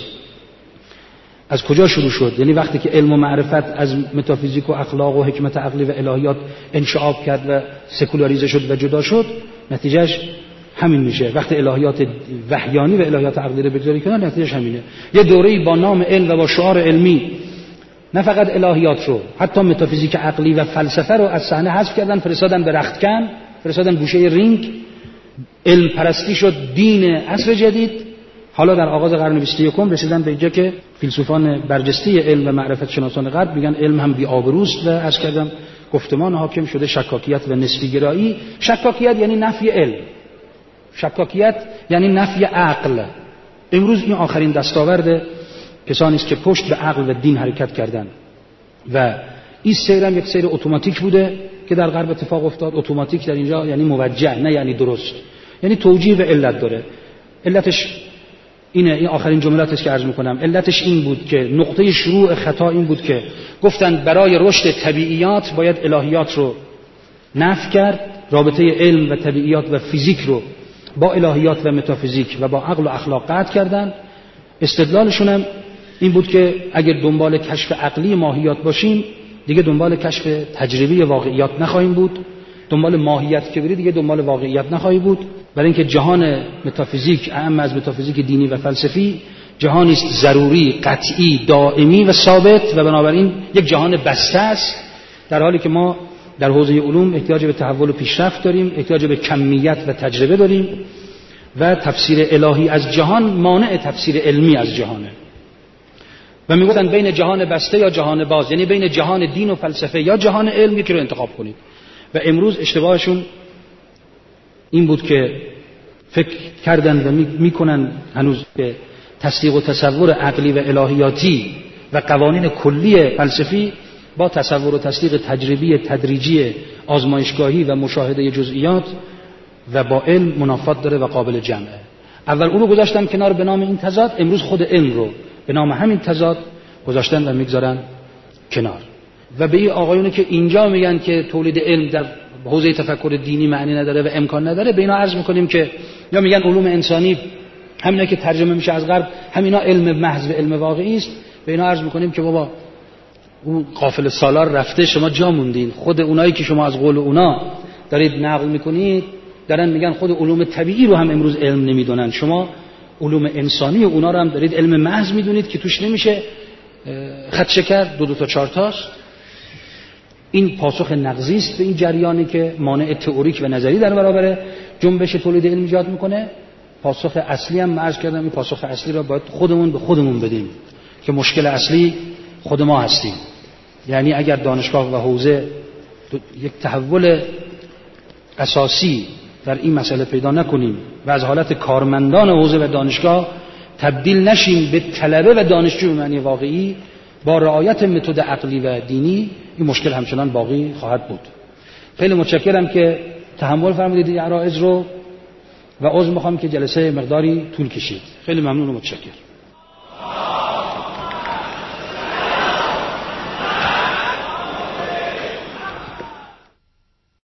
از کجا شروع شد؟ یعنی وقتی که علم و معرفت از متافیزیک و اخلاق و حکمت عقلی و الهیات انشعاب کرد و سکولاریزه شد و جدا شد، نتیجهش همین میشه. وقتی الهیات وحیانی و الهیات عقلی رو بگذاری کنار، نتیجهش همینه. یه دوره‌ای با نام علم و با شعار علمی نه فقط الهیات رو، حتی متافیزیک عقلی و فلسفه رو از صحنه حذف کردن، فرستادن به رختکن، فرستادن گوشه رینگ. علم پرستی شد دین عصر جدید. حالا در آغاز قرن بیست و یکم رسیدن به اینجا که فیلسوفان برجسته علم و معرفت شناسان غرب میگن علم هم بی‌آبروست و عرض کردم گفتمان حاکم شده شکاکیت و نسبی گرایی. شکاکیت یعنی نفی علم، شکاکیت یعنی نفی عقل. امروز این آخرین دستاورد کسانی است که پشت به عقل و دین حرکت کردند و این سیر هم یک سیر اتوماتیک بوده که در غرب اتفاق افتاد. اتوماتیک در اینجا یعنی موجه، نه یعنی درست، یعنی توجیه به علت داره. علتش اینه، این آخرین جملات است که عرض میکنم. علتش این بود که نقطه شروع خطا این بود که گفتند برای رشد طبیعیات باید الهیات رو نفی کرد، رابطه علم و طبیعیات و فیزیک رو با الهیات و متافیزیک و با عقل و اخلاق قطع کردن. استدلالشون هم این بود که اگر دنبال کشف عقلی ماهیات باشیم دیگه دنبال کشف تجربی واقعیات نخواهیم بود، دنبال ماهیت که برید دیگه دنبال واقعیت نخواهی بود. برای اینکه جهان متافیزیک اعم از متافیزیک دینی و فلسفی جهانی است ضروری، قطعی، دائمی و ثابت و بنابراین یک جهان بسته است، در حالی که ما در حوزه علوم احتیاج به تحول و پیشرفت داریم، احتیاج به کمیت و تجربه داریم و تفسیر الهی از جهان مانع تفسیر علمی از جهانه. و میگفتن بین جهان بسته یا جهان باز، یعنی بین جهان دین و فلسفه یا جهان علم، یکی رو انتخاب کنید. و امروز اشتباهشون این بود که فکر کردن و میکنن هنوز به تصدیق و تصور عقلی و الهیاتی و قوانین کلی فلسفی با تصور و تصدیق تجربی تدریجی آزمایشگاهی و مشاهده جزئیات و با علم منافات داره و قابل جمعه. اول اون رو گذاشتن کنار به نام این تضاد، امروز خود علم رو به نام همین تضاد گذاشتن و میگذارن کنار. و به این آقایونی که اینجا میگن که تولید علم در حوزه تفکر دینی معنی نداره و امکان نداره، به اینا عرض میکنیم که یا میگن علوم انسانی همینا که ترجمه میشه از غرب همینا علم محض و علم واقعی است، به اینا عرض میکنیم که بابا اون قافله سالار رفته، شما جا موندین. خود اونایی که شما از قول اونا دارید نقل میکنید دارن میگن خود علوم طبیعی رو هم امروز علم نمیدونن، شما علوم انسانی و اونا رو هم دارید علم محض میدونید که توش نمیشه خط شکر دو دو تا چهار تاست. این پاسخ نقضی است به این جریانی که مانع تئوریک و نظری در برابر جنبش تولید علم ایجاد میکنه. پاسخ اصلی هم عرض کردم، این پاسخ اصلی را باید خودمون به خودمون بدیم که مشکل اصلی خود ما هستیم. یعنی اگر دانشگاه و حوزه یک تحول اساسی در این مسئله پیدا نکنیم و از حالت کارمندان حوزه و دانشگاه تبدیل نشیم به طلبه و دانشجو به معنی واقعی با رعایت متد عقلی و دینی، این مشکل همچنان باقی خواهد بود. خیلی متشکرم که تحمل فرمودید این عرایض رو و عذر میخوام که جلسه مقداری طول کشید. خیلی ممنون و متشکرم.